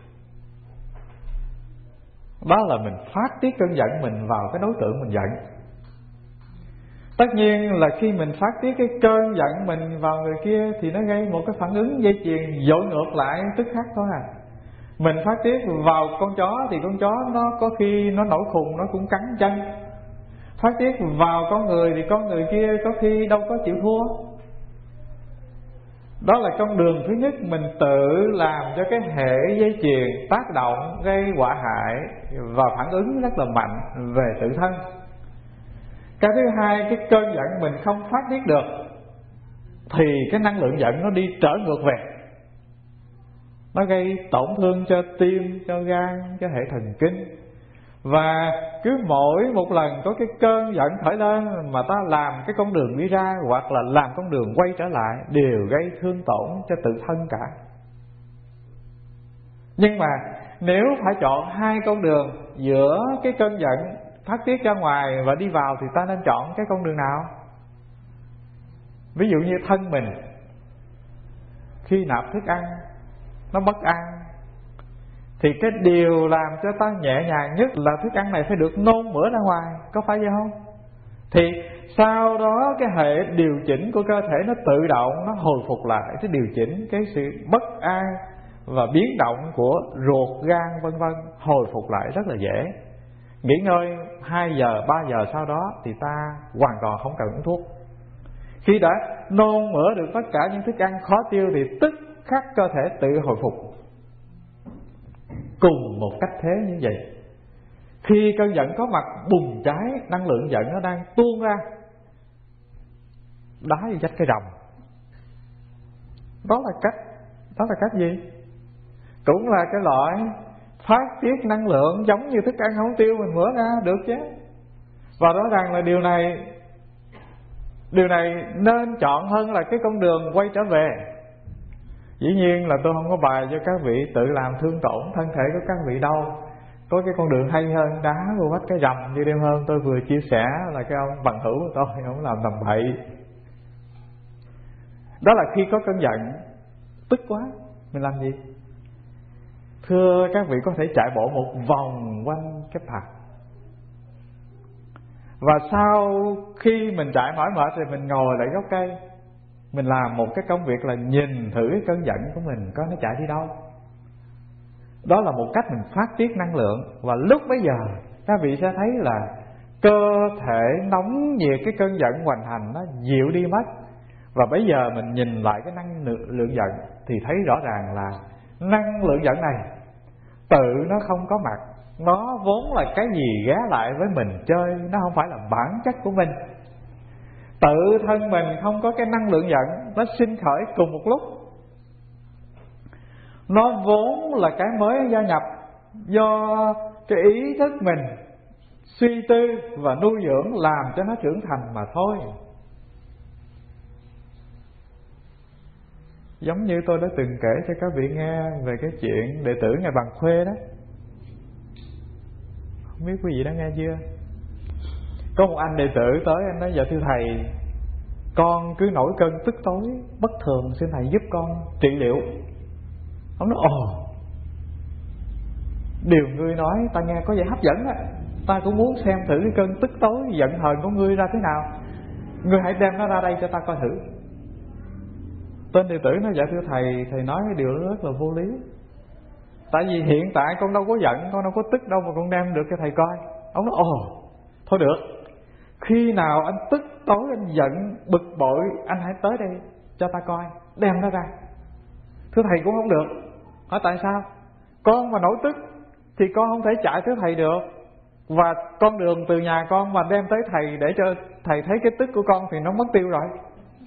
đó là mình phát tiết cơn giận mình vào cái đối tượng mình giận. Tất nhiên là khi mình phát tiết cái cơn giận mình vào người kia thì nó gây một cái phản ứng dây chuyền dội ngược lại tức khắc thôi à. Mình phát tiết vào con chó thì con chó nó có khi nó nổi khùng, nó cũng cắn chân. Phát tiết vào con người thì con người kia có khi đâu có chịu thua. Đó là con đường thứ nhất, mình tự làm cho cái hệ dây chuyền tác động gây họa hại và phản ứng rất là mạnh về tự thân. Cái thứ hai, cái cơn giận mình không phát tiết được thì cái năng lượng giận nó đi trở ngược về, nó gây tổn thương cho tim, cho gan, cho hệ thần kinh. Và cứ mỗi một lần có cái cơn giận khởi lên mà ta làm cái con đường đi ra hoặc là làm con đường quay trở lại đều gây thương tổn cho tự thân cả. Nhưng mà nếu phải chọn hai con đường giữa cái cơn giận phát tiết ra ngoài và đi vào thì ta nên chọn cái con đường nào? Ví dụ như thân mình khi nạp thức ăn nó bất an thì cái điều làm cho ta nhẹ nhàng nhất là thức ăn này phải được nôn mửa ra ngoài, có phải vậy không? Thì sau đó cái hệ điều chỉnh của cơ thể nó tự động, nó hồi phục lại, nó điều chỉnh cái sự bất an và biến động của ruột, gan vân vân, hồi phục lại rất là dễ. Nghỉ ngơi hai giờ, ba giờ sau đó thì ta hoàn toàn không cần uống thuốc. Khi đã nôn mửa được tất cả những thức ăn khó tiêu thì tức khắc cơ thể tự hồi phục. Cùng một cách thế như vậy, khi cơn giận có mặt bùng cháy, năng lượng giận nó đang tuôn ra, đá vô vách cái rồng. Đó là cách Đó là cách gì? Cũng là cái loại phát tiết năng lượng giống như thức ăn không tiêu mình mửa ra được chứ. Và rõ ràng là điều này Điều này nên chọn hơn là cái con đường quay trở về. Dĩ nhiên là tôi không có bài cho các vị tự làm thương tổn thân thể của các vị đâu. Có cái con đường hay hơn, đá vô vách cái rầm như đêm hôm tôi vừa chia sẻ là cái ông bằng hữu của tôi, ông làm tầm bậy. Đó là khi có cơn giận, tức quá, Mình làm gì? Thưa các vị, có thể chạy bộ một vòng quanh cái phạt. Và sau khi mình chạy mỏi mệt thì mình ngồi lại gốc cây, mình làm một cái công việc là nhìn thử cái cơn giận của mình có nó chạy đi đâu. Đó là một cách mình phát tiết năng lượng. Và lúc bấy giờ các vị sẽ thấy là cơ thể nóng nhiệt cái cơn giận hoành hành nó dịu đi mất. Và bây giờ mình nhìn lại cái năng lượng giận thì thấy rõ ràng là năng lượng giận này tự nó không có mặt. Nó vốn là cái gì ghé lại với mình chơi, nó không phải là bản chất của mình. Tự thân mình không có cái năng lượng giận, nó sinh khởi cùng một lúc. Nó vốn là cái mới gia nhập do cái ý thức mình suy tư và nuôi dưỡng làm cho nó trưởng thành mà thôi. Giống như tôi đã từng kể cho các vị nghe về cái chuyện đệ tử Ngài Bằng Khuê đó. Không biết quý vị đã nghe chưa? Có một anh đệ tử tới, anh nói: dạ thưa thầy, con cứ nổi cơn tức tối bất thường, xin thầy giúp con trị liệu. Ông nói: ồ, điều ngươi nói ta nghe có vẻ hấp dẫn á, ta cũng muốn xem thử cái cơn tức tối giận hờn của ngươi ra thế nào. Ngươi hãy đem nó ra đây cho ta coi thử. Tên đệ tử nói: dạ thưa thầy, thầy nói cái điều đó rất là vô lý. Tại vì hiện tại con đâu có giận, con đâu có tức đâu mà con đem được cho thầy coi. Ông nói: ồ, thôi được, khi nào anh tức tối, anh giận, bực bội, anh hãy tới đây cho ta coi, đem nó ra. Thưa thầy cũng không được. Hỏi tại sao? Con mà nổi tức thì con không thể chạy tới thầy được, và con đường từ nhà con mà đem tới thầy để cho thầy thấy cái tức của con thì nó mất tiêu rồi.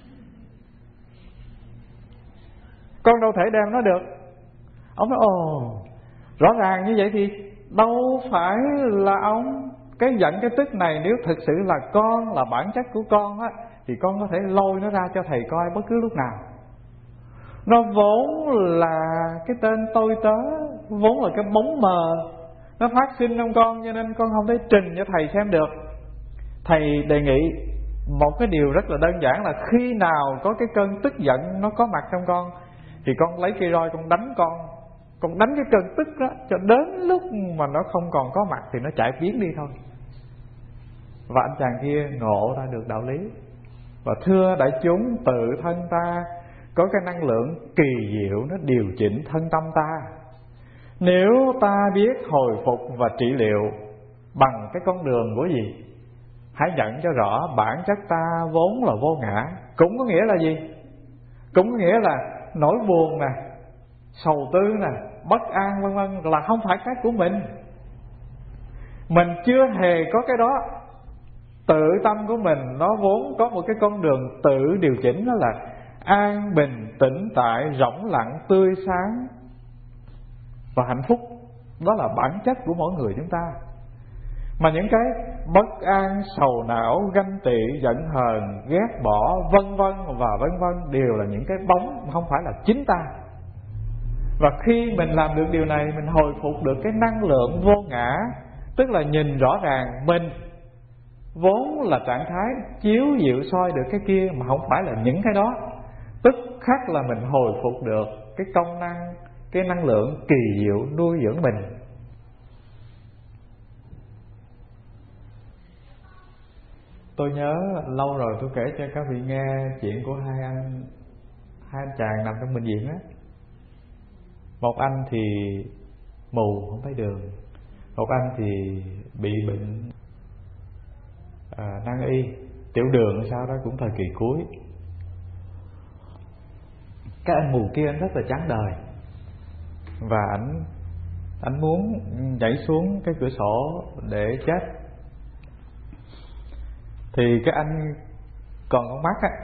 Con đâu thể đem nó được. Ông nói: ồ, rõ ràng như vậy thì đâu phải là ông. Cái giận cái tức này nếu thực sự là con, là bản chất của con á, thì con có thể lôi nó ra cho thầy coi bất cứ lúc nào. Nó vốn là cái tên tôi tớ, vốn là cái bóng mờ, nó phát sinh trong con, cho nên con không thể trình cho thầy xem được. Thầy đề nghị một cái điều rất là đơn giản là khi nào có cái cơn tức giận nó có mặt trong con thì con lấy cây roi con đánh con, con đánh cái cơn tức đó cho đến lúc mà nó không còn có mặt thì nó chạy biến đi thôi. Và anh chàng kia ngộ ra được đạo lý. Và thưa đại chúng, tự thân ta có cái năng lượng kỳ diệu, nó điều chỉnh thân tâm ta. Nếu ta biết hồi phục và trị liệu bằng cái con đường của gì? Hãy nhận cho rõ bản chất ta vốn là vô ngã. Cũng có nghĩa là gì? Cũng có nghĩa là nỗi buồn nè, sầu tư nè, bất an vân vân là không phải cái của mình. Mình chưa hề có cái đó. Tự tâm của mình nó vốn có một cái con đường tự điều chỉnh, đó là an bình, tĩnh tại, rỗng lặng, tươi sáng và hạnh phúc. Đó là bản chất của mỗi người chúng ta. Mà những cái bất an, sầu não, ganh tị, giận hờn, ghét bỏ, vân vân và vân vân đều là những cái bóng, không phải là chính ta. Và khi mình làm được điều này, mình hồi phục được cái năng lượng vô ngã, tức là nhìn rõ ràng mình vốn là trạng thái chiếu dịu soi được cái kia, mà không phải là những cái đó. Tức khắc là mình hồi phục được cái công năng, cái năng lượng kỳ diệu nuôi dưỡng mình. Tôi nhớ lâu rồi tôi kể cho các vị nghe chuyện của hai anh hai anh chàng nằm trong bệnh viện á. Một anh thì mù không thấy đường, một anh thì bị bệnh à, nan y, tiểu đường sau đó cũng thời kỳ cuối. Cái anh mù kia anh rất là chán đời, và anh anh muốn nhảy xuống cái cửa sổ để chết. Thì cái anh còn con mắt á,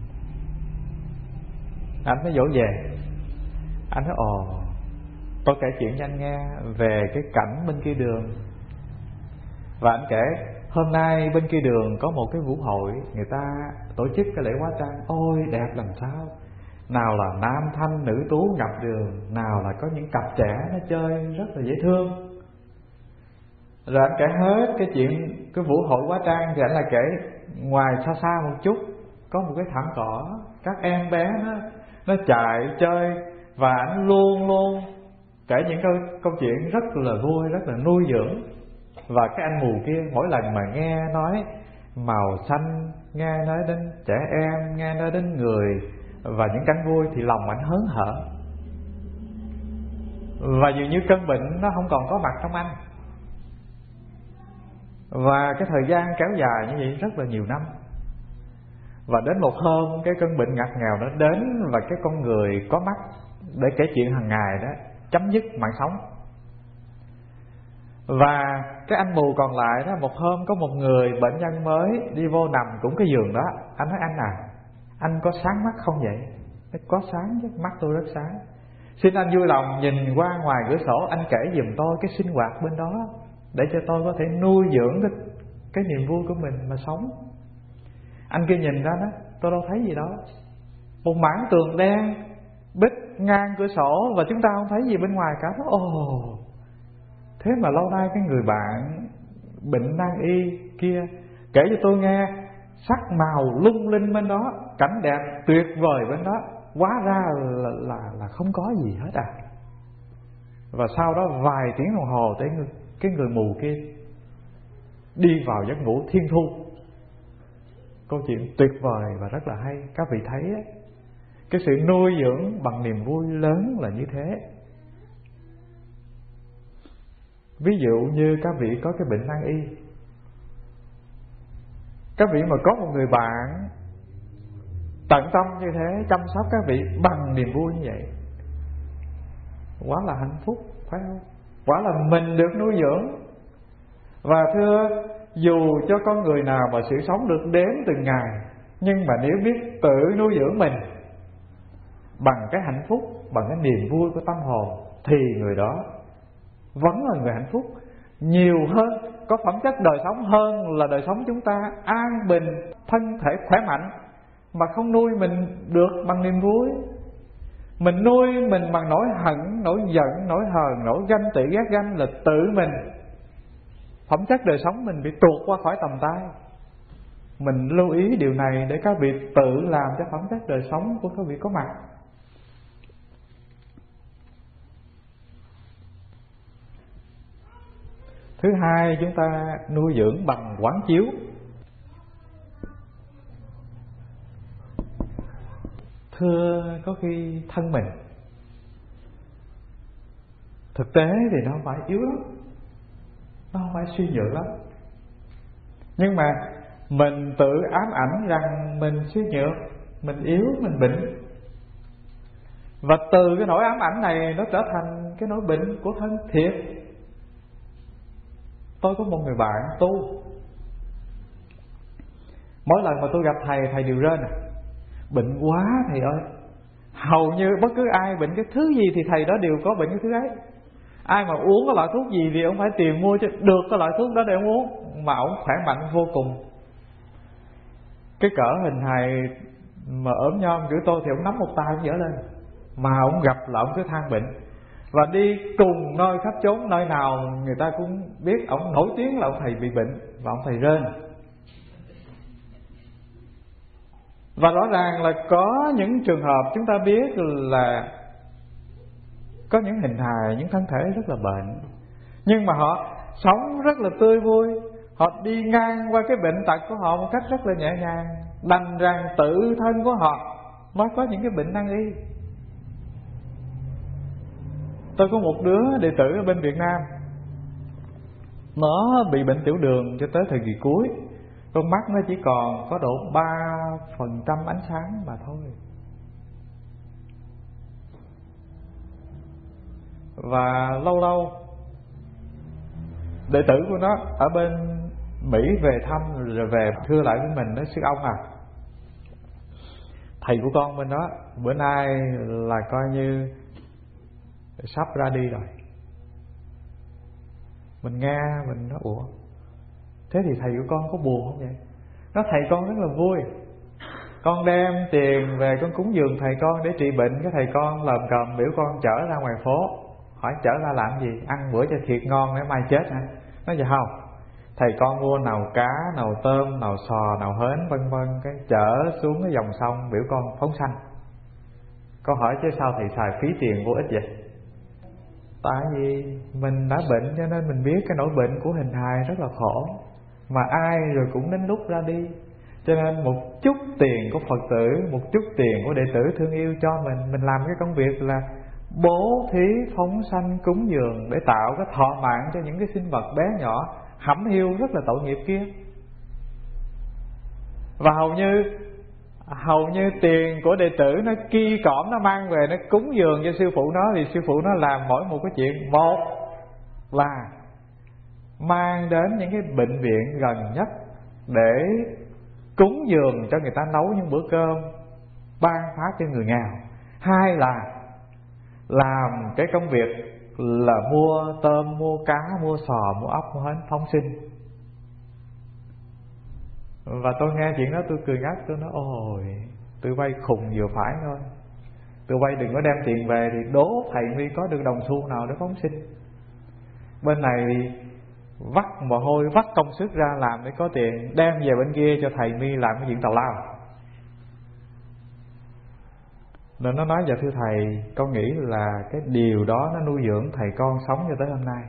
anh mới dỗ về. Anh nói: ồ, tôi kể chuyện cho anh nghe về cái cảnh bên kia đường. Và anh kể hôm nay bên kia đường có một cái vũ hội, người ta tổ chức cái lễ hóa trang. Ôi đẹp làm sao, nào là nam thanh nữ tú ngập đường, nào là có những cặp trẻ nó chơi rất là dễ thương. Rồi anh kể hết cái chuyện cái vũ hội hóa trang, thì anh là kể ngoài xa xa một chút có một cái thảm cỏ, các em bé nó nó chạy chơi Và anh luôn luôn kể những câu, câu chuyện rất là vui, rất là nuôi dưỡng. Và cái anh mù kia mỗi lần mà nghe nói màu xanh, nghe nói đến trẻ em, nghe nói đến người và những cảnh vui thì lòng anh hớn hở. Và dường như cơn bệnh nó không còn có mặt trong anh. Và cái thời gian kéo dài như vậy rất là nhiều năm. Và đến một hôm cái cơn bệnh ngặt nghèo nó đến, và cái con người có mắt để kể chuyện hàng ngày đó chấm dứt mạng sống. Và cái anh mù còn lại đó, một hôm có một người bệnh nhân mới đi vô nằm cũng cái giường đó. Anh nói: anh à, anh có sáng mắt không vậy? Nói: có sáng chứ, mắt tôi rất sáng. Xin anh vui lòng nhìn qua ngoài cửa sổ, anh kể giùm tôi cái sinh hoạt bên đó, để cho tôi có thể nuôi dưỡng cái, cái niềm vui của mình mà sống. Anh kia nhìn ra đó: tôi đâu thấy gì đó. Một mảng tường đen bích ngang cửa sổ, và chúng ta không thấy gì bên ngoài cả. Ồ, thế mà lâu nay cái người bạn bệnh nan y kia kể cho tôi nghe sắc màu lung linh bên đó, cảnh đẹp tuyệt vời bên đó, hóa ra là, là, là không có gì hết à. Và sau đó vài tiếng đồng hồ tới người, cái người mù kia đi vào giấc ngủ thiên thu. Câu chuyện tuyệt vời và rất là hay. Các vị thấy ấy, cái sự nuôi dưỡng bằng niềm vui lớn là như thế. Ví dụ như các vị có cái bệnh nan y, các vị mà có một người bạn tận tâm như thế, chăm sóc các vị bằng niềm vui như vậy, quá là hạnh phúc, phải không? Quả là mình được nuôi dưỡng. Và thưa, dù cho con người nào mà sự sống được đếm từng ngày, nhưng mà nếu biết tự nuôi dưỡng mình bằng cái hạnh phúc, bằng cái niềm vui của tâm hồn, thì người đó vẫn là người hạnh phúc nhiều hơn, có phẩm chất đời sống hơn là đời sống chúng ta an bình, thân thể khỏe mạnh, mà không nuôi mình được bằng niềm vui. Mình nuôi mình bằng nỗi hận, nỗi giận, nỗi hờn, nỗi ganh tị ghét ganh là tự mình, phẩm chất đời sống mình bị tuột qua khỏi tầm tay. Mình lưu ý điều này để các vị tự làm cho phẩm chất đời sống của các vị có mặt. Thứ hai, chúng ta nuôi dưỡng bằng quán chiếu. Thưa, có khi thân mình thực tế thì nó không phải yếu lắm, nó không phải suy nhược lắm, nhưng mà mình tự ám ảnh rằng mình suy nhược, mình yếu, mình bệnh. Và từ cái nỗi ám ảnh này nó trở thành cái nỗi bệnh của thân thiệt. Tôi có một người bạn tu, mỗi lần mà tôi gặp thầy, thầy đều rên à: bệnh quá thầy ơi. Hầu như bất cứ ai bệnh cái thứ gì thì thầy đó đều có bệnh cái thứ ấy. Ai mà uống cái loại thuốc gì thì ông phải tìm mua cho được cái loại thuốc đó để ông uống, mà ông khỏe mạnh vô cùng. Cái cỡ hình hài mà ốm nhom kiểu tôi thì ông nắm một tay ông dở lên, mà ông gặp là ông cứ than bệnh. Và đi cùng nơi khắp chốn, nơi nào người ta cũng biết ông nổi tiếng là ông thầy bị bệnh, và ông thầy rên. Và rõ ràng là có những trường hợp chúng ta biết là có những hình hài, những thân thể rất là bệnh, nhưng mà họ sống rất là tươi vui. Họ đi ngang qua cái bệnh tật của họ một cách rất là nhẹ nhàng, đành rằng tự thân của họ mới có những cái bệnh nan y. Tôi có một đứa đệ tử ở bên Việt Nam, nó bị bệnh tiểu đường cho tới thời kỳ cuối. Con mắt nó chỉ còn có độ ba phần trăm ánh sáng mà thôi. Và lâu lâu đệ tử của nó ở bên Mỹ về thăm, rồi về thưa lại với mình, nói: sư ông à, thầy của con bên đó bữa nay là coi như sắp ra đi rồi. Mình nghe mình nói: ủa, thế thì thầy của con có buồn không vậy? Nó: thầy con rất là vui, con đem tiền về con cúng dường thầy con để trị bệnh, cái thầy con lờm cờm biểu con chở ra ngoài phố. Hỏi chở ra làm gì? Ăn bữa cho thiệt ngon để mai chết hả? Nói: dạ không, thầy con mua nào cá, nào tôm, nào sò, nào hến vân vân, cái chở xuống cái dòng sông biểu con phóng sanh. Câu hỏi chứ sao thầy xài phí tiền vô ích vậy? Tại vì mình đã bệnh cho nên mình biết cái nỗi bệnh của hình hài rất là khổ. Mà ai rồi cũng đến lúc ra đi. Cho nên một chút tiền của Phật tử, một chút tiền của đệ tử thương yêu cho mình, mình làm cái công việc là bố thí phóng sanh cúng dường để tạo cái thọ mạng cho những cái sinh vật bé nhỏ hẩm hiu rất là tội nghiệp kia. Và hầu như hầu như tiền của đệ tử nó ki cỏm, nó mang về nó cúng dường cho sư phụ nó, thì sư phụ nó làm mỗi một cái chuyện, một là mang đến những cái bệnh viện gần nhất để cúng dường cho người ta nấu những bữa cơm ban phát cho người nghèo. Hai là làm cái công việc là mua tôm, mua cá, mua sò, mua ốc, mua hến phóng sinh. Và tôi nghe chuyện đó tôi cười ngắt, tôi nói ôi, tụi bay khùng vừa phải thôi. Tụi bay đừng có đem tiền về thì đố thầy mi có được đồng xu nào để phóng sinh. Bên này vắt mồ hôi, vắt công sức ra làm để có tiền, đem về bên kia cho thầy mi làm cái chuyện tào lao. Nên nó nói: dạ thưa thầy, con nghĩ là cái điều đó nó nuôi dưỡng thầy con sống cho tới hôm nay.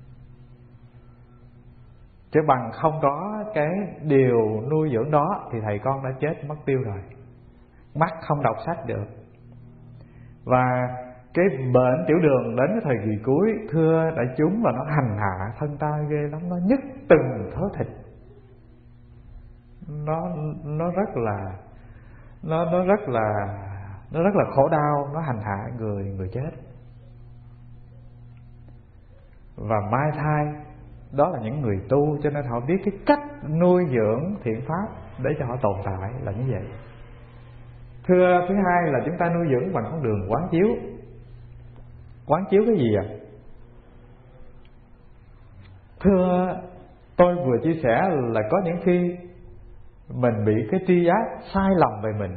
Chứ bằng không có cái điều nuôi dưỡng đó thì thầy con đã chết mất tiêu rồi. Mắt không đọc sách được. Và cái bệnh tiểu đường đến cái thời kỳ cuối, thưa đại chúng, là nó hành hạ thân ta ghê lắm. Nó nhức từng thớ thịt. Nó nó rất là nó nó rất là nó rất là khổ đau, nó hành hạ người người chết. Và mai thai, đó là những người tu, cho nên họ biết cái cách nuôi dưỡng thiện pháp để cho họ tồn tại là như vậy. Thưa, thứ hai là chúng ta nuôi dưỡng bằng con đường quán chiếu. Quán chiếu cái gì ạ? À? Thưa, tôi vừa chia sẻ là có những khi mình bị cái tri giác sai lầm về mình.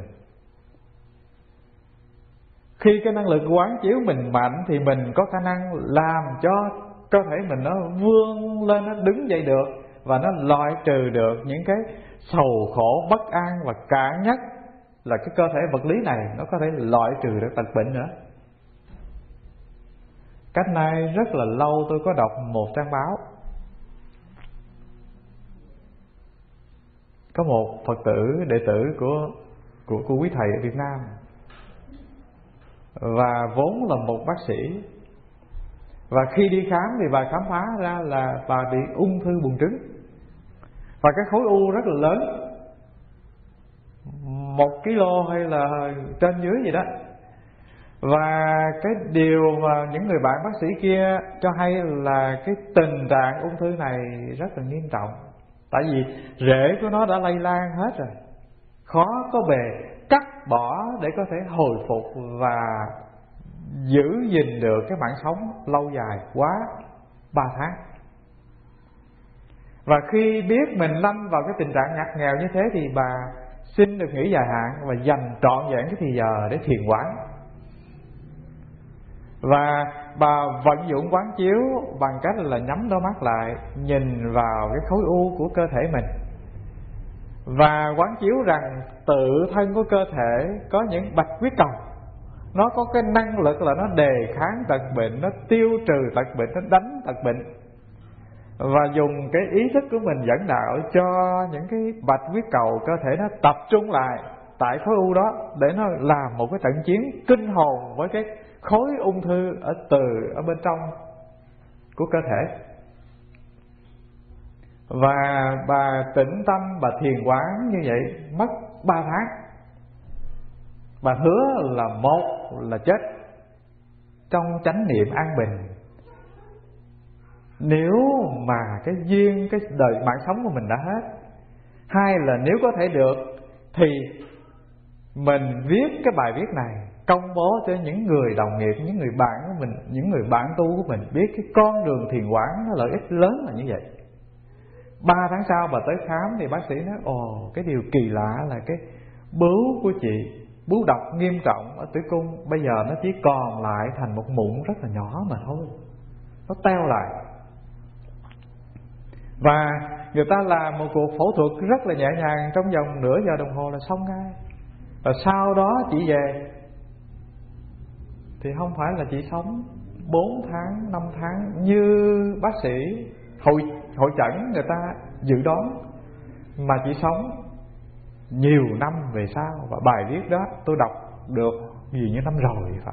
Khi cái năng lực quán chiếu mình mạnh thì mình có khả năng làm cho cơ thể mình nó vươn lên, nó đứng dậy được, và nó loại trừ được những cái sầu khổ, bất an, và cả nhất là cái cơ thể vật lý này nó có thể loại trừ được tật bệnh nữa. Cách nay rất là lâu tôi có đọc một trang báo, có một Phật tử, đệ tử của của, của quý thầy ở Việt Nam, và vốn là một bác sĩ. Và khi đi khám thì bà khám phá ra là bà bị ung thư buồng trứng. Và cái khối u rất là lớn, một kilo hay là trên dưới gì đó. Và cái điều mà những người bạn bác sĩ kia cho hay là cái tình trạng ung thư này rất là nghiêm trọng. Tại vì rễ của nó đã lây lan hết rồi, khó có bề cắt bỏ để có thể hồi phục và giữ gìn được cái mạng sống lâu dài quá ba tháng. Và khi biết mình lâm vào cái tình trạng ngặt nghèo như thế thì bà xin được nghỉ dài hạn và dành trọn vẹn cái thì giờ để thiền quán. Và bà vận dụng quán chiếu bằng cách là nhắm đôi mắt lại, nhìn vào cái khối u của cơ thể mình, và quán chiếu rằng tự thân của cơ thể có những bạch huyết cầu, nó có cái năng lực là nó đề kháng tật bệnh, nó tiêu trừ tật bệnh, nó đánh tật bệnh. Và dùng cái ý thức của mình dẫn đạo cho những cái bạch huyết cầu cơ thể nó tập trung lại tại khối u đó, để nó làm một cái trận chiến kinh hồn với cái khối ung thư ở từ ở bên trong của cơ thể. Và bà tĩnh tâm, bà thiền quán như vậy mất ba tháng. Bà hứa là một là chết trong chánh niệm an bình. Nếu mà cái duyên, cái đời mạng sống của mình đã hết. Hai là nếu có thể được thì mình viết cái bài viết này, công bố cho những người đồng nghiệp, những người bạn của mình, những người bạn tu của mình biết cái con đường thiền quán nó lợi ích lớn là như vậy. Ba tháng sau bà tới khám thì bác sĩ nói: ồ, cái điều kỳ lạ là cái bướu của chị, bướu độc nghiêm trọng ở tử cung, bây giờ nó chỉ còn lại thành một mụn rất là nhỏ mà thôi, nó teo lại. Và người ta làm một cuộc phẫu thuật rất là nhẹ nhàng, trong vòng nửa giờ đồng hồ là xong ngay. Và sau đó chị về thì không phải là chỉ sống bốn tháng, năm tháng như bác sĩ hội, hội chẩn người ta dự đoán, mà chỉ sống nhiều năm về sau. Và bài viết đó tôi đọc được gì như năm rồi phải.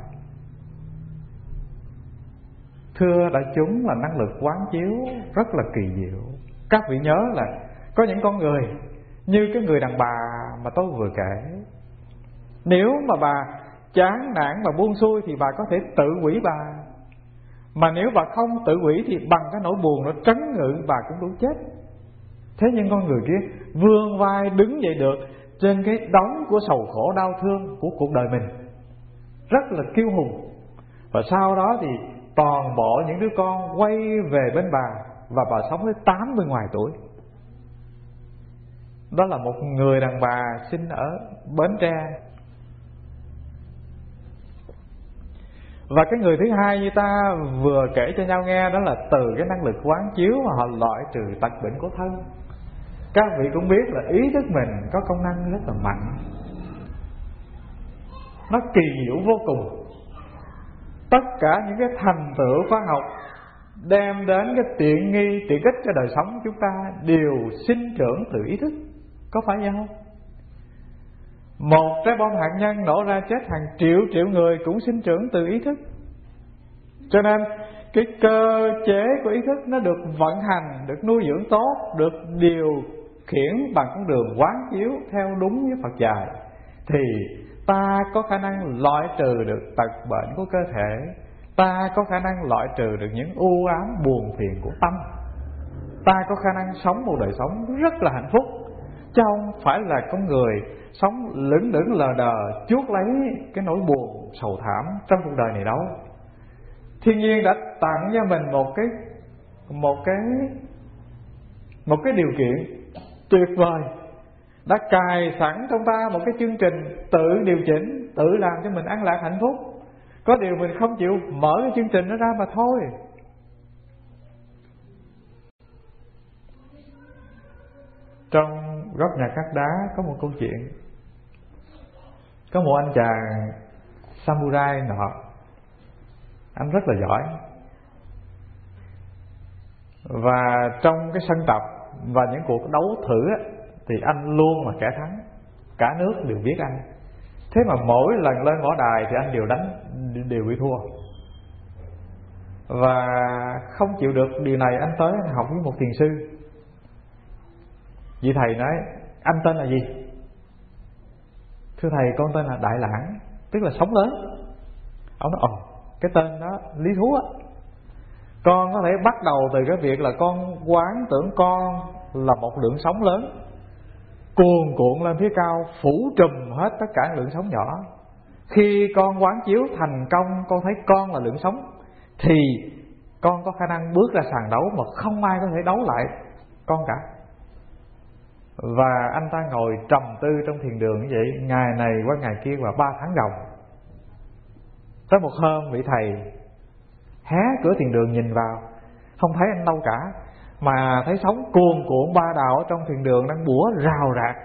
Thưa đại chúng, là năng lực quán chiếu rất là kỳ diệu. Các vị nhớ là có những con người như cái người đàn bà mà tôi vừa kể, nếu mà bà chán nản và buông xuôi thì bà có thể tự hủy bà. Mà nếu bà không tự hủy thì bằng cái nỗi buồn nó trấn ngự bà cũng đủ chết. Thế nhưng con người kia vươn vai đứng dậy được trên cái đống của sầu khổ đau thương của cuộc đời mình, rất là kiêu hùng. Và sau đó thì toàn bộ những đứa con quay về bên bà, và bà sống tới tám mươi ngoài tuổi. Đó là một người đàn bà sinh ở Bến Tre. Và cái người thứ hai như ta vừa kể cho nhau nghe, đó là từ cái năng lực quán chiếu mà họ loại trừ tật bệnh của thân. Các vị cũng biết là ý thức mình có công năng rất là mạnh, nó kỳ diệu vô cùng. Tất cả những cái thành tựu khoa học đem đến cái tiện nghi, tiện ích cho đời sống chúng ta đều sinh trưởng từ ý thức. Có phải vậy không? Một trái bom hạt nhân nổ ra chết hàng triệu triệu người cũng sinh trưởng từ ý thức. Cho nên cái cơ chế của ý thức nó được vận hành, được nuôi dưỡng tốt, được điều khiển bằng con đường quán chiếu theo đúng với Phật dạy, thì ta có khả năng loại trừ được tật bệnh của cơ thể, ta có khả năng loại trừ được những u ám buồn phiền của tâm, ta có khả năng sống một đời sống rất là hạnh phúc, chứ không phải là con người sống lững lững lờ đờ chuốc lấy cái nỗi buồn sầu thảm trong cuộc đời này đâu. Thiên nhiên đã tặng cho mình một cái một cái một cái điều kiện tuyệt vời, đã cài sẵn trong ta một cái chương trình tự điều chỉnh, tự làm cho mình an lạc hạnh phúc. Có điều mình không chịu mở cái chương trình đó ra mà thôi. Trong góc nhà cắt đá có một câu chuyện. Có một anh chàng samurai nọ, anh rất là giỏi. Và trong cái sân tập và những cuộc đấu thử á, thì anh luôn là kẻ thắng, cả nước đều biết anh. Thế mà mỗi lần lên võ đài thì anh đều đánh, đều bị thua. Và không chịu được điều này, anh tới anh học với một thiền sư. Vị thầy nói: anh tên là gì? Thưa thầy, con tên là Đại Lãng, tức là sống lớn. Ông nói: ồ, cái tên đó lý thú á. Con có thể bắt đầu từ cái việc là con quán tưởng con là một lượng sóng lớn cuồn cuộn lên phía cao, phủ trùm hết tất cả lượng sóng nhỏ. Khi con quán chiếu thành công, con thấy con là lượng sóng, thì con có khả năng bước ra sàn đấu mà không ai có thể đấu lại con cả. Và anh ta ngồi trầm tư trong thiền đường như vậy, ngày này qua ngày kia và ba tháng đồng. Tới một hôm, vị thầy hé cửa thiền đường nhìn vào, không thấy anh đâu cả, mà thấy sóng cuồn cuộn ba đào ở trong thiền đường đang bủa rào rạc.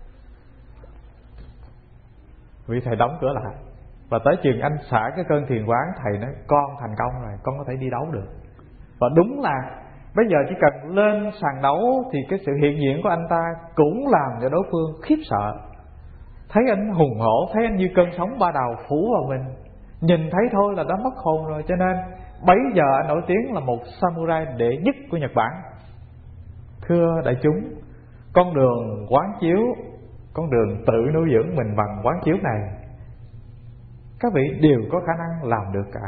Vị thầy đóng cửa lại, và tới chừng anh xả cái cơn thiền quán, thầy nói: con thành công rồi, con có thể đi đấu được. Và đúng là bây giờ chỉ cần lên sàn đấu thì cái sự hiện diện của anh ta cũng làm cho đối phương khiếp sợ. Thấy anh hùng hổ, thấy anh như cơn sóng ba đào phủ vào mình, nhìn thấy thôi là đã mất hồn rồi. Cho nên bấy giờ anh nổi tiếng là một samurai đệ nhất của Nhật Bản. Thưa đại chúng, con đường quán chiếu, con đường tự nuôi dưỡng mình bằng quán chiếu này, các vị đều có khả năng làm được cả.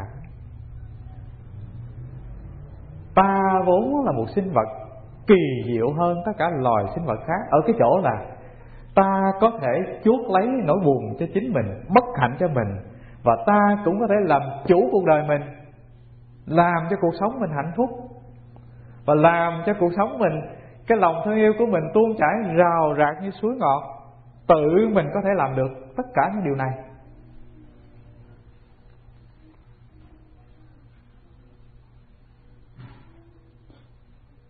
Ta vốn là một sinh vật kỳ diệu hơn tất cả loài sinh vật khác ở cái chỗ là ta có thể chuốc lấy nỗi buồn cho chính mình, bất hạnh cho mình, và ta cũng có thể làm chủ cuộc đời mình, làm cho cuộc sống mình hạnh phúc, và làm cho cuộc sống mình, cái lòng thương yêu của mình tuôn chảy rào rạc như suối ngọt. Tự mình có thể làm được tất cả những điều này.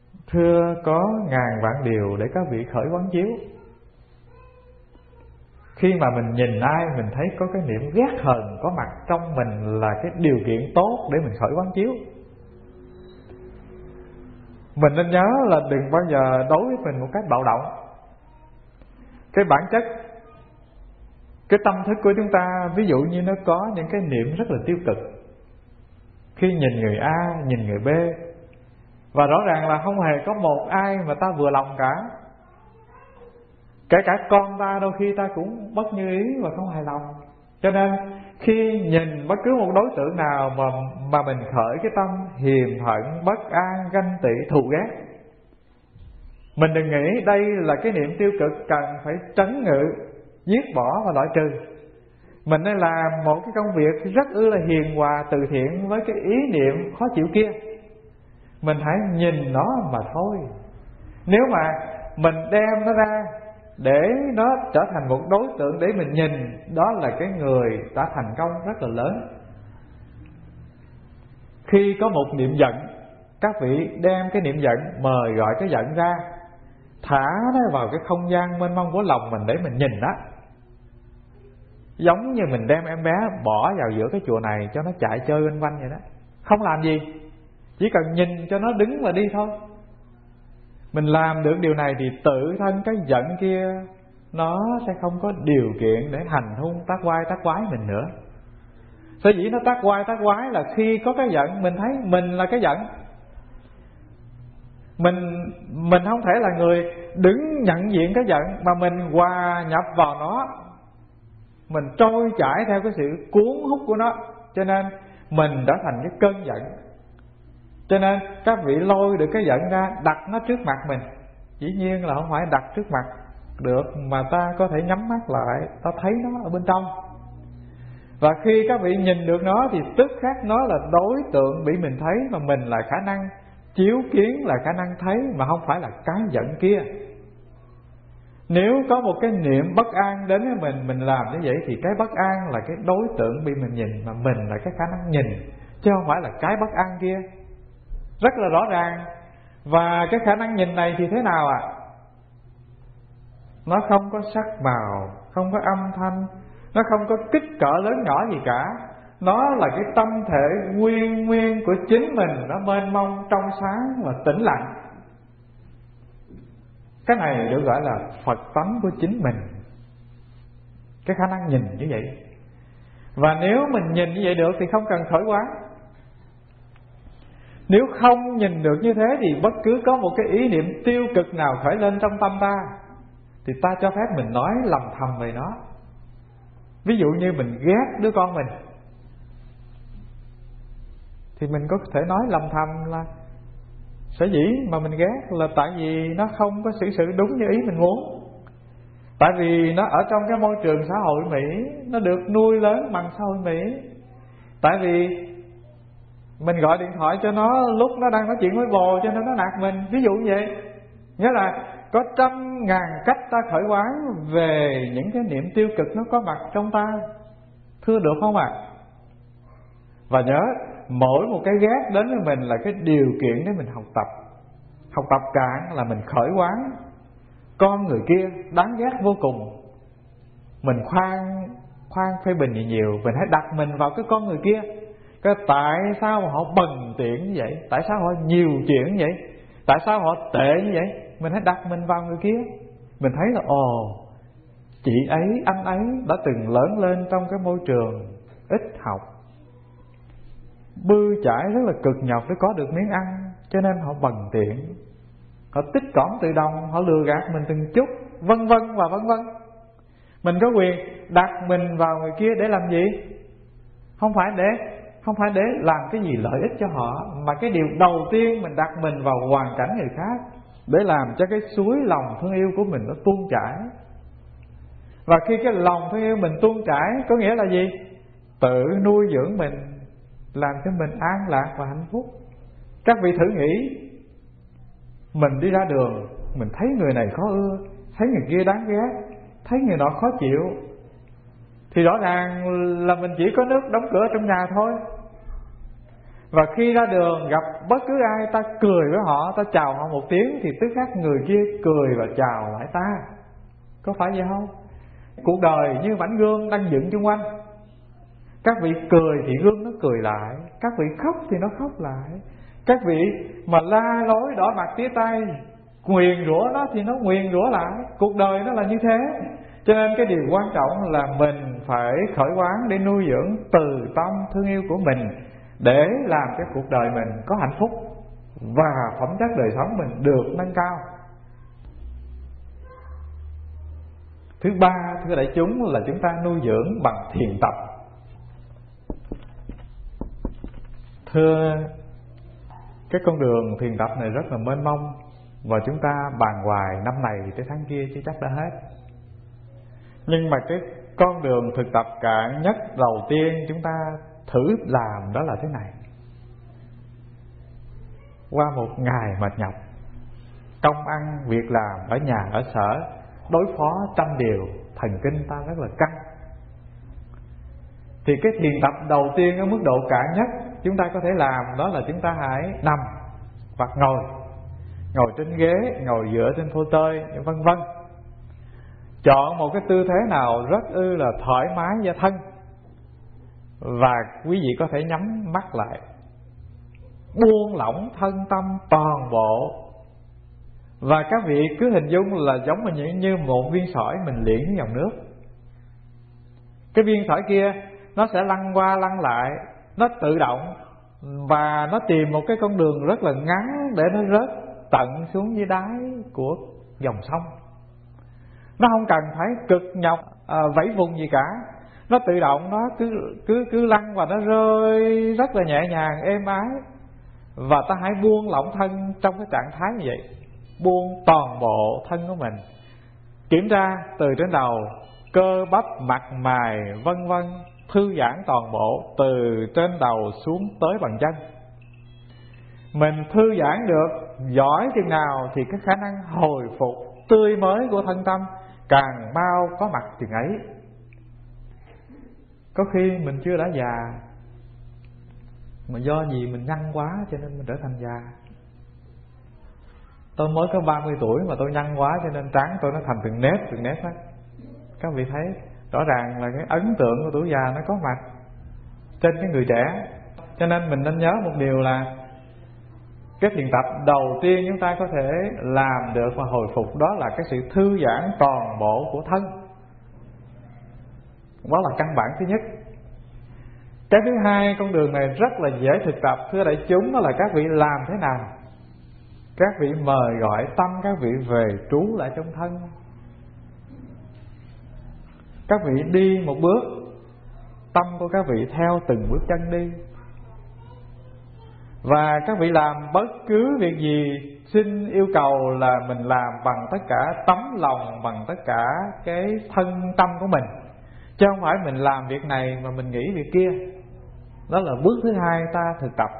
Thưa, có ngàn vạn điều để các vị khởi quán chiếu. Khi mà mình nhìn ai mình thấy có cái niệm ghét hờn có mặt trong mình là cái điều kiện tốt để mình khởi quán chiếu. Mình nên nhớ là đừng bao giờ đối với mình một cách bạo động. Cái bản chất, cái tâm thức của chúng ta, ví dụ như nó có những cái niệm rất là tiêu cực. Khi nhìn người A, nhìn người B, và rõ ràng là không hề có một ai mà ta vừa lòng cả. Kể cả con ta đôi khi ta cũng bất như ý và không hài lòng. Cho nên khi nhìn bất cứ một đối tượng nào mà mà mình khởi cái tâm hiềm hận, bất an, ganh tị, thù ghét, mình đừng nghĩ đây là cái niệm tiêu cực cần phải trấn ngự, giết bỏ và loại trừ. Mình nên làm một cái công việc rất ư là hiền hòa, từ thiện với cái ý niệm khó chịu kia. Mình hãy nhìn nó mà thôi. Nếu mà mình đem nó ra để nó trở thành một đối tượng để mình nhìn, đó là cái người đã thành công rất là lớn. Khi có một niệm giận, các vị đem cái niệm giận, mời gọi cái giận ra, thả nó vào cái không gian mênh mông của lòng mình để mình nhìn đó. Giống như mình đem em bé bỏ vào giữa cái chùa này cho nó chạy chơi quanh quanh vậy đó, không làm gì, chỉ cần nhìn cho nó đứng và đi thôi. Mình làm được điều này thì tự thân cái giận kia nó sẽ không có điều kiện để hành hung tác oai tác quái mình nữa. Sở dĩ nó tác oai tác quái là khi có cái giận mình thấy mình là cái giận. Mình mình không thể là người đứng nhận diện cái giận, mà mình hòa nhập vào nó, mình trôi chảy theo cái sự cuốn hút của nó, cho nên mình đã thành cái cơn giận. Cho nên các vị lôi được cái giận ra, đặt nó trước mặt mình. Dĩ nhiên là không phải đặt trước mặt được, mà ta có thể nhắm mắt lại, ta thấy nó ở bên trong. Và khi các vị nhìn được nó thì tức khắc nó là đối tượng bị mình thấy, mà mình là khả năng chiếu kiến, là khả năng thấy, mà không phải là cái giận kia. Nếu có một cái niệm bất an đến với mình, mình làm như vậy thì cái bất an là cái đối tượng bị mình nhìn, mà mình là cái khả năng nhìn, chứ không phải là cái bất an kia. Rất là rõ ràng. Và cái khả năng nhìn này thì thế nào ạ? À? Nó không có sắc màu, không có âm thanh, nó không có kích cỡ lớn nhỏ gì cả. Nó là cái tâm thể nguyên nguyên của chính mình, nó mênh mông, trong sáng và tĩnh lặng. Cái này được gọi là Phật tánh của chính mình, cái khả năng nhìn như vậy. Và nếu mình nhìn như vậy được thì không cần khởi quán. Nếu không nhìn được như thế thì bất cứ có một cái ý niệm tiêu cực nào khởi lên trong tâm ta thì ta cho phép mình nói lầm thầm về nó. Ví dụ như mình ghét đứa con mình thì mình có thể nói lầm thầm là sở dĩ mà mình ghét là tại vì nó không có xử sự đúng như ý mình muốn. Tại vì nó ở trong cái môi trường xã hội Mỹ, nó được nuôi lớn bằng xã hội Mỹ. Tại vì mình gọi điện thoại cho nó lúc nó đang nói chuyện với bồ cho nên nó nạt mình, ví dụ như vậy. Nghĩa là có trăm ngàn cách ta khởi quán về những cái niệm tiêu cực nó có mặt trong ta. Thưa được không ạ? À? Và nhớ, mỗi một cái ghét đến với mình là cái điều kiện để mình học tập. Học tập cạn là mình khởi quán con người kia đáng ghét vô cùng. Mình khoan khoan phê bình gì nhiều, mình hãy đặt mình vào cái con người kia. Cái tại sao mà họ bần tiện như vậy? Tại sao họ nhiều chuyện như vậy? Tại sao họ tệ như vậy? Mình hãy đặt mình vào người kia. Mình thấy là ồ, chị ấy, anh ấy đã từng lớn lên trong cái môi trường ít học, bươn chải rất là cực nhọc để có được miếng ăn, cho nên họ bần tiện, họ tích cỏn tự động, họ lừa gạt mình từng chút, vân vân và vân vân. Mình có quyền đặt mình vào người kia để làm gì? Không phải để Không phải để làm cái gì lợi ích cho họ, mà cái điều đầu tiên mình đặt mình vào hoàn cảnh người khác để làm cho cái suối lòng thương yêu của mình nó tuôn chảy. Và khi cái lòng thương yêu mình tuôn chảy có nghĩa là gì? Tự nuôi dưỡng mình, làm cho mình an lạc và hạnh phúc. Các vị thử nghĩ, mình đi ra đường, mình thấy người này khó ưa, thấy người kia đáng ghét, thấy người nọ khó chịu, thì rõ ràng là mình chỉ có nước đóng cửa trong nhà thôi. Và khi ra đường gặp bất cứ ai, ta cười với họ, ta chào họ một tiếng thì tức khắc người kia cười và chào lại ta. Có phải vậy không? Cuộc đời như mảnh gương đang dựng chung quanh. Các vị cười thì gương nó cười lại, các vị khóc thì nó khóc lại. Các vị mà la lối đỏ mặt tía tay, nguyền rủa nó thì nó nguyền rủa lại. Cuộc đời nó là như thế. Cho nên cái điều quan trọng là mình phải khởi quán để nuôi dưỡng từ tâm thương yêu của mình, để làm cho cuộc đời mình có hạnh phúc và phẩm chất đời sống mình được nâng cao. Thứ ba, thưa đại chúng, là chúng ta nuôi dưỡng bằng thiền tập. Thưa, cái con đường thiền tập này rất là mênh mông, và chúng ta bàn hoài năm này tới tháng kia chứ chắc đã hết. Nhưng mà cái con đường thực tập cạn nhất đầu tiên chúng ta thử làm đó là thế này. Qua một ngày mệt nhọc, công ăn việc làm ở nhà ở sở, đối phó trăm điều, thần kinh ta rất là căng. Thì cái thiền tập đầu tiên ở mức độ cạn nhất chúng ta có thể làm đó là chúng ta hãy nằm hoặc ngồi, ngồi trên ghế, ngồi dựa trên phô tơi, vân vân. Chọn một cái tư thế nào rất ư là thoải mái cho thân, và quý vị có thể nhắm mắt lại, buông lỏng thân tâm toàn bộ. Và các vị cứ hình dung là giống như, như một viên sỏi mình liễn xuống dòng nước. Cái viên sỏi kia nó sẽ lăn qua lăn lại, nó tự động, và nó tìm một cái con đường rất là ngắn để nó rớt tận xuống dưới đáy của dòng sông. Nó không cần phải cực nhọc à, vẫy vùng gì cả. Nó tự động, nó cứ cứ cứ lăn và nó rơi rất là nhẹ nhàng, êm ái. Và ta hãy buông lỏng thân trong cái trạng thái như vậy, buông toàn bộ thân của mình, kiểm tra từ trên đầu, cơ bắp, mặt mày, vân vân, thư giãn toàn bộ từ trên đầu xuống tới bàn chân. Mình thư giãn được giỏi chừng nào thì cái khả năng hồi phục tươi mới của thân tâm càng mau có mặt chừng ấy. Có khi mình chưa đã già, mà do gì mình nhăn quá cho nên mình trở thành già. Tôi mới có ba mươi tuổi mà tôi nhăn quá cho nên trán tôi nó thành từng nếp từng nếp hết. Các vị thấy rõ ràng là cái ấn tượng của tuổi già nó có mặt trên cái người trẻ. Cho nên mình nên nhớ một điều là cái thiền tập đầu tiên chúng ta có thể làm được và hồi phục đó là cái sự thư giãn toàn bộ của thân. Đó là căn bản thứ nhất. Cái thứ hai, con đường này rất là dễ thực tập, thưa đại chúng, đó là các vị làm thế nào? Các vị mời gọi tâm các vị về trú lại trong thân. Các vị đi một bước, tâm của các vị theo từng bước chân đi. Và các vị làm bất cứ việc gì, xin yêu cầu là mình làm bằng tất cả tấm lòng, bằng tất cả cái thân tâm của mình, chứ không phải mình làm việc này mà mình nghĩ việc kia. Đó là bước thứ hai ta thực tập.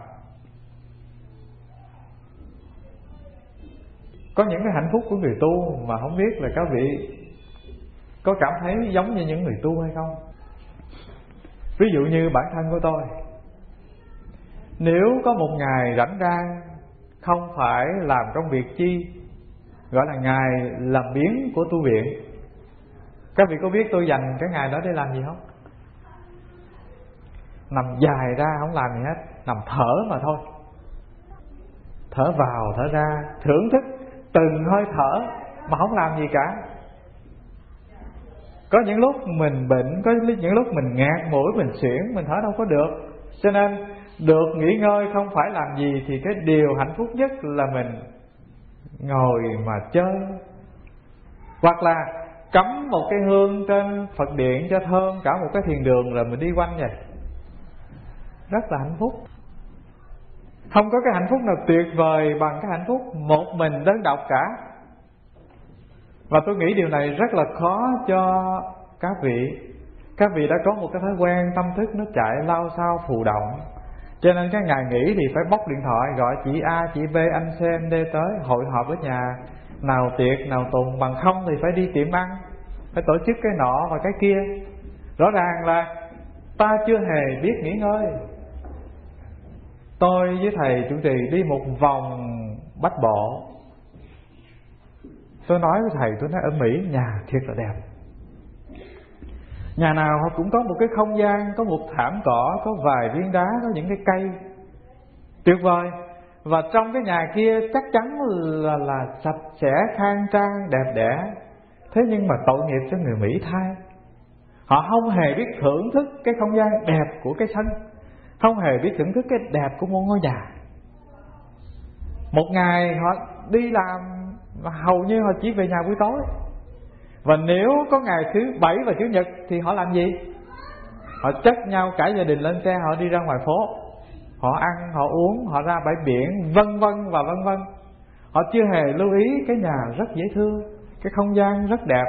Có những cái hạnh phúc của người tu mà không biết là các vị có cảm thấy giống như những người tu hay không. Ví dụ như bản thân của tôi, nếu có một ngày rảnh rang, không phải làm công việc chi, gọi là ngày làm biếng của tu viện, các vị có biết tôi dành cái ngày đó để làm gì không? Nằm dài ra không làm gì hết, nằm thở mà thôi. Thở vào thở ra, thưởng thức từng hơi thở mà không làm gì cả. Có những lúc mình bệnh, có những lúc mình ngạt mũi, mình xuyển, mình thở đâu có được. Cho nên được nghỉ ngơi không phải làm gì thì cái điều hạnh phúc nhất là mình ngồi mà chơi. Hoặc là cắm một cái hương trên Phật điện cho thơm cả một cái thiền đường rồi mình đi quanh vậy. Rất là hạnh phúc. Không có cái hạnh phúc nào tuyệt vời bằng cái hạnh phúc một mình đơn độc cả. Và tôi nghĩ điều này rất là khó cho các vị. Các vị đã có một cái thói quen tâm thức nó chạy lao sao phù động, cho nên cái ngày nghỉ thì phải bóc điện thoại gọi chị A, chị B, anh C, anh D tới hội họp ở nhà, nào tiệc, nào tùng. Bằng không thì phải đi tiệm ăn, phải tổ chức cái nọ và cái kia. Rõ ràng là ta chưa hề biết nghỉ ngơi. Tôi với thầy chủ trì đi một vòng Bách Bộ. Tôi nói với thầy, tôi nói ở Mỹ nhà thiệt là đẹp, Nhà nào họ cũng có một cái không gian, có một thảm cỏ, có vài viên đá, có những cái cây tuyệt vời. Và trong cái nhà kia chắc chắn là, là sạch sẽ, khang trang, đẹp đẽ. Thế nhưng mà tội nghiệp cho người Mỹ thay, họ không hề biết thưởng thức cái không gian đẹp của cái sân, không hề biết thưởng thức cái đẹp của một ngôi nhà. Một ngày họ đi làm và hầu như họ chỉ về nhà buổi tối. Và nếu có ngày thứ bảy và chủ nhật thì họ làm gì? Họ chất nhau cả gia đình lên xe, họ đi ra ngoài phố, họ ăn, họ uống, họ ra bãi biển, vân vân và vân vân. Họ chưa hề lưu ý cái nhà rất dễ thương, cái không gian rất đẹp.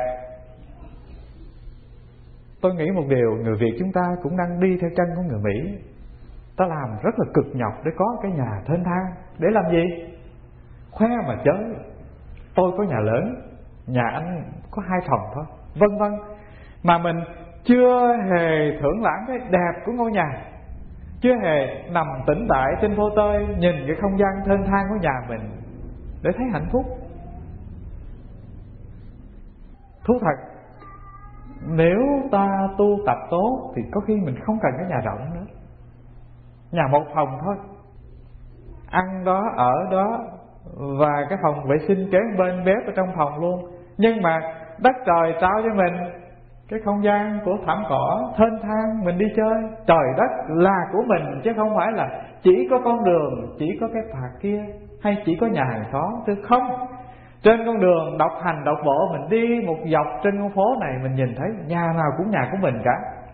Tôi nghĩ một điều, người Việt chúng ta cũng đang đi theo chân của người Mỹ. Ta làm rất là cực nhọc để có cái nhà thênh thang. Để làm gì? Khoe mà chớ. Tôi có nhà lớn, nhà anh có hai phòng thôi, vân vân. Mà mình chưa hề thưởng lãm cái đẹp của ngôi nhà, chưa hề nằm tĩnh tại trên phô tơi nhìn cái không gian thênh thang của nhà mình để thấy hạnh phúc. Thú thật, nếu ta tu tập tốt thì có khi mình không cần cái nhà rộng nữa. Nhà một phòng thôi, ăn đó, ở đó, và cái phòng vệ sinh kế bên, bếp ở trong phòng luôn. Nhưng mà đất trời trao cho mình cái không gian của thảm cỏ thênh thang, mình đi chơi. Trời đất là của mình, chứ không phải là chỉ có con đường, chỉ có cái phạt kia, hay chỉ có nhà hàng xóm. Chứ không, trên con đường độc hành độc bộ, mình đi một dọc trên con phố này, mình nhìn thấy nhà nào cũng nhà của mình cả.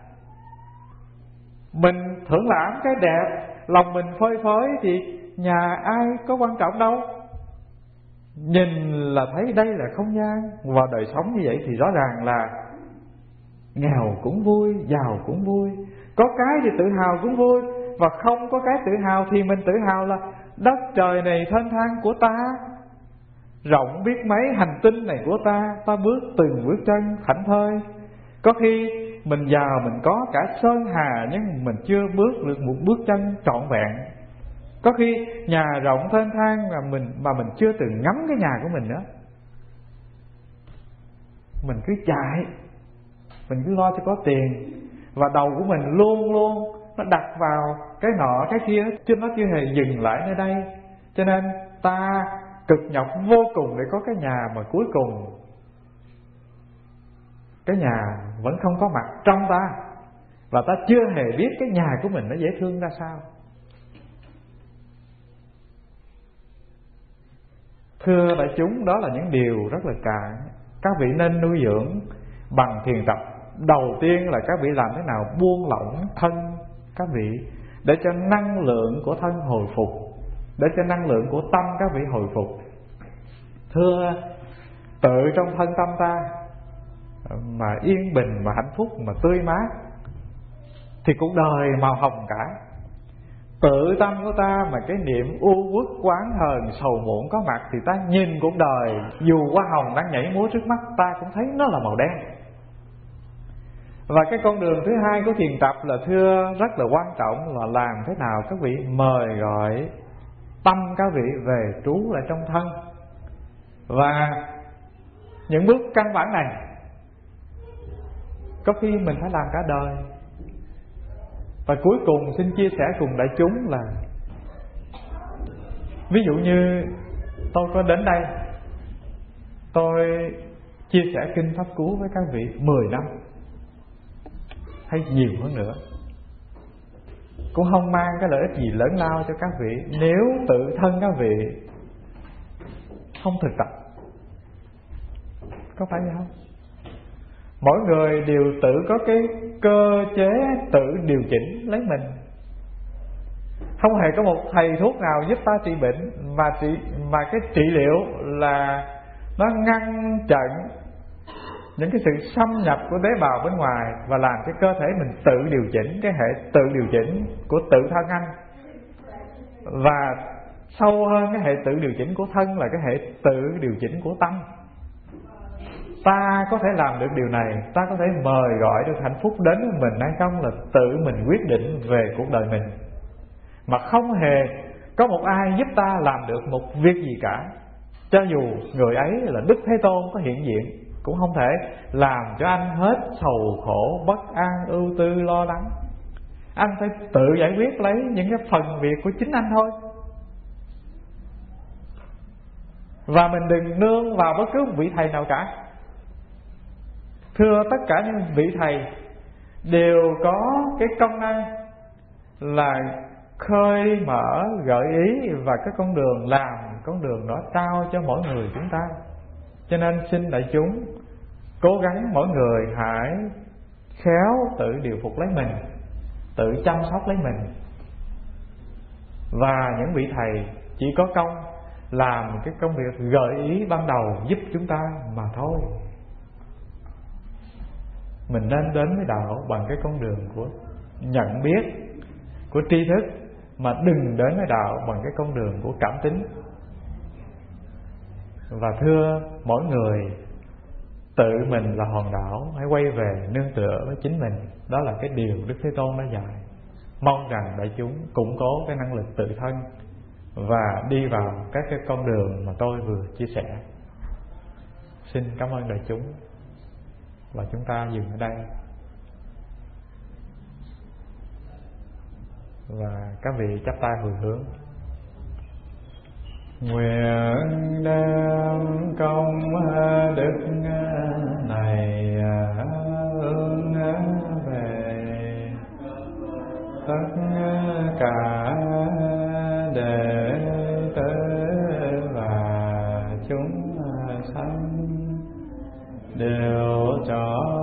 Mình thưởng lãm cái đẹp, lòng mình phơi phới thì nhà ai có quan trọng đâu. Nhìn là thấy đây là không gian. Và đời sống như vậy thì rõ ràng là nghèo cũng vui, giàu cũng vui. Có cái thì tự hào cũng vui, và không có cái tự hào thì mình tự hào là đất trời này thênh thang của ta, rộng biết mấy hành tinh này của ta. Ta bước từng bước chân thảnh thơi. Có khi mình giàu, mình có cả sơn hà, nhưng mình chưa bước được một bước chân trọn vẹn. Có khi nhà rộng thênh thang mà mình mà mình chưa từng ngắm cái nhà của mình nữa. Mình cứ chạy, mình cứ lo cho có tiền, và đầu của mình luôn luôn nó đặt vào cái nọ cái kia, chứ nó chưa hề dừng lại nơi đây. Cho nên ta cực nhọc vô cùng để có cái nhà mà cuối cùng cái nhà vẫn không có mặt trong ta, và ta chưa hề biết cái nhà của mình nó dễ thương ra sao. Thưa đại chúng, đó là những điều rất là cạn. Các vị nên nuôi dưỡng bằng thiền tập. Đầu tiên là các vị làm thế nào buông lỏng thân các vị, để cho năng lượng của thân hồi phục, để cho năng lượng của tâm các vị hồi phục. Thưa, tự trong thân tâm ta mà yên bình, mà hạnh phúc, mà tươi mát thì cuộc đời màu hồng cả. Tự tâm của ta mà cái niệm u uất oán hờn sầu muộn có mặt, thì ta nhìn cuộc đời dù hoa hồng đang nhảy múa trước mắt, ta cũng thấy nó là màu đen. Và cái con đường thứ hai của thiền tập là thưa rất là quan trọng, là làm thế nào các vị mời gọi tâm các vị về trú lại trong thân. Và những bước căn bản này có khi mình phải làm cả đời. Và cuối cùng xin chia sẻ cùng đại chúng là, ví dụ như tôi có đến đây, tôi chia sẻ kinh Pháp Cú với các vị mười năm hay nhiều hơn nữa, cũng không mang cái lợi ích gì lớn lao cho các vị nếu tự thân các vị không thực tập. Có phải vậy không? Mỗi người đều tự có cái cơ chế tự điều chỉnh lấy mình. Không hề có một thầy thuốc nào giúp ta trị bệnh, mà trị mà cái trị liệu là nó ngăn chặn những cái sự xâm nhập của tế bào bên ngoài, và làm cho cơ thể mình tự điều chỉnh, cái hệ tự điều chỉnh của tự thân anh. Và sâu hơn cái hệ tự điều chỉnh của thân là cái hệ tự điều chỉnh của tâm. Ta có thể làm được điều này, ta có thể mời gọi được hạnh phúc đến với mình hay không là tự mình quyết định về cuộc đời mình, mà không hề có một ai giúp ta làm được một việc gì cả. Cho dù người ấy là Đức Thế Tôn có hiện diện, cũng không thể làm cho anh hết sầu khổ, bất an, ưu tư, lo lắng. Anh phải tự giải quyết lấy những cái phần việc của chính anh thôi. Và mình đừng nương vào bất cứ một vị thầy nào cả. Thưa tất cả những vị thầy đều có cái công năng là khơi mở, gợi ý và cái con đường, làm con đường đó trao cho mỗi người chúng ta. Cho nên xin đại chúng cố gắng mỗi người hãy khéo tự điều phục lấy mình, tự chăm sóc lấy mình. Và những vị thầy chỉ có công làm cái công việc gợi ý ban đầu giúp chúng ta mà thôi. Mình nên đến với đạo bằng cái con đường của nhận biết, của tri thức, mà đừng đến với đạo bằng cái con đường của cảm tính. Và thưa mỗi người, tự mình là hòn đảo, hãy quay về nương tựa với chính mình. Đó là cái điều Đức Thế Tôn đã dạy. Mong rằng đại chúng củng cố cái năng lực tự thân và đi vào các cái con đường mà tôi vừa chia sẻ. Xin cảm ơn đại chúng, và chúng ta dừng ở đây. Và các vị chắp tay hồi hướng. Nguyện đem công đức này hướng về tất cả đệ tử và chúng sanh đều cho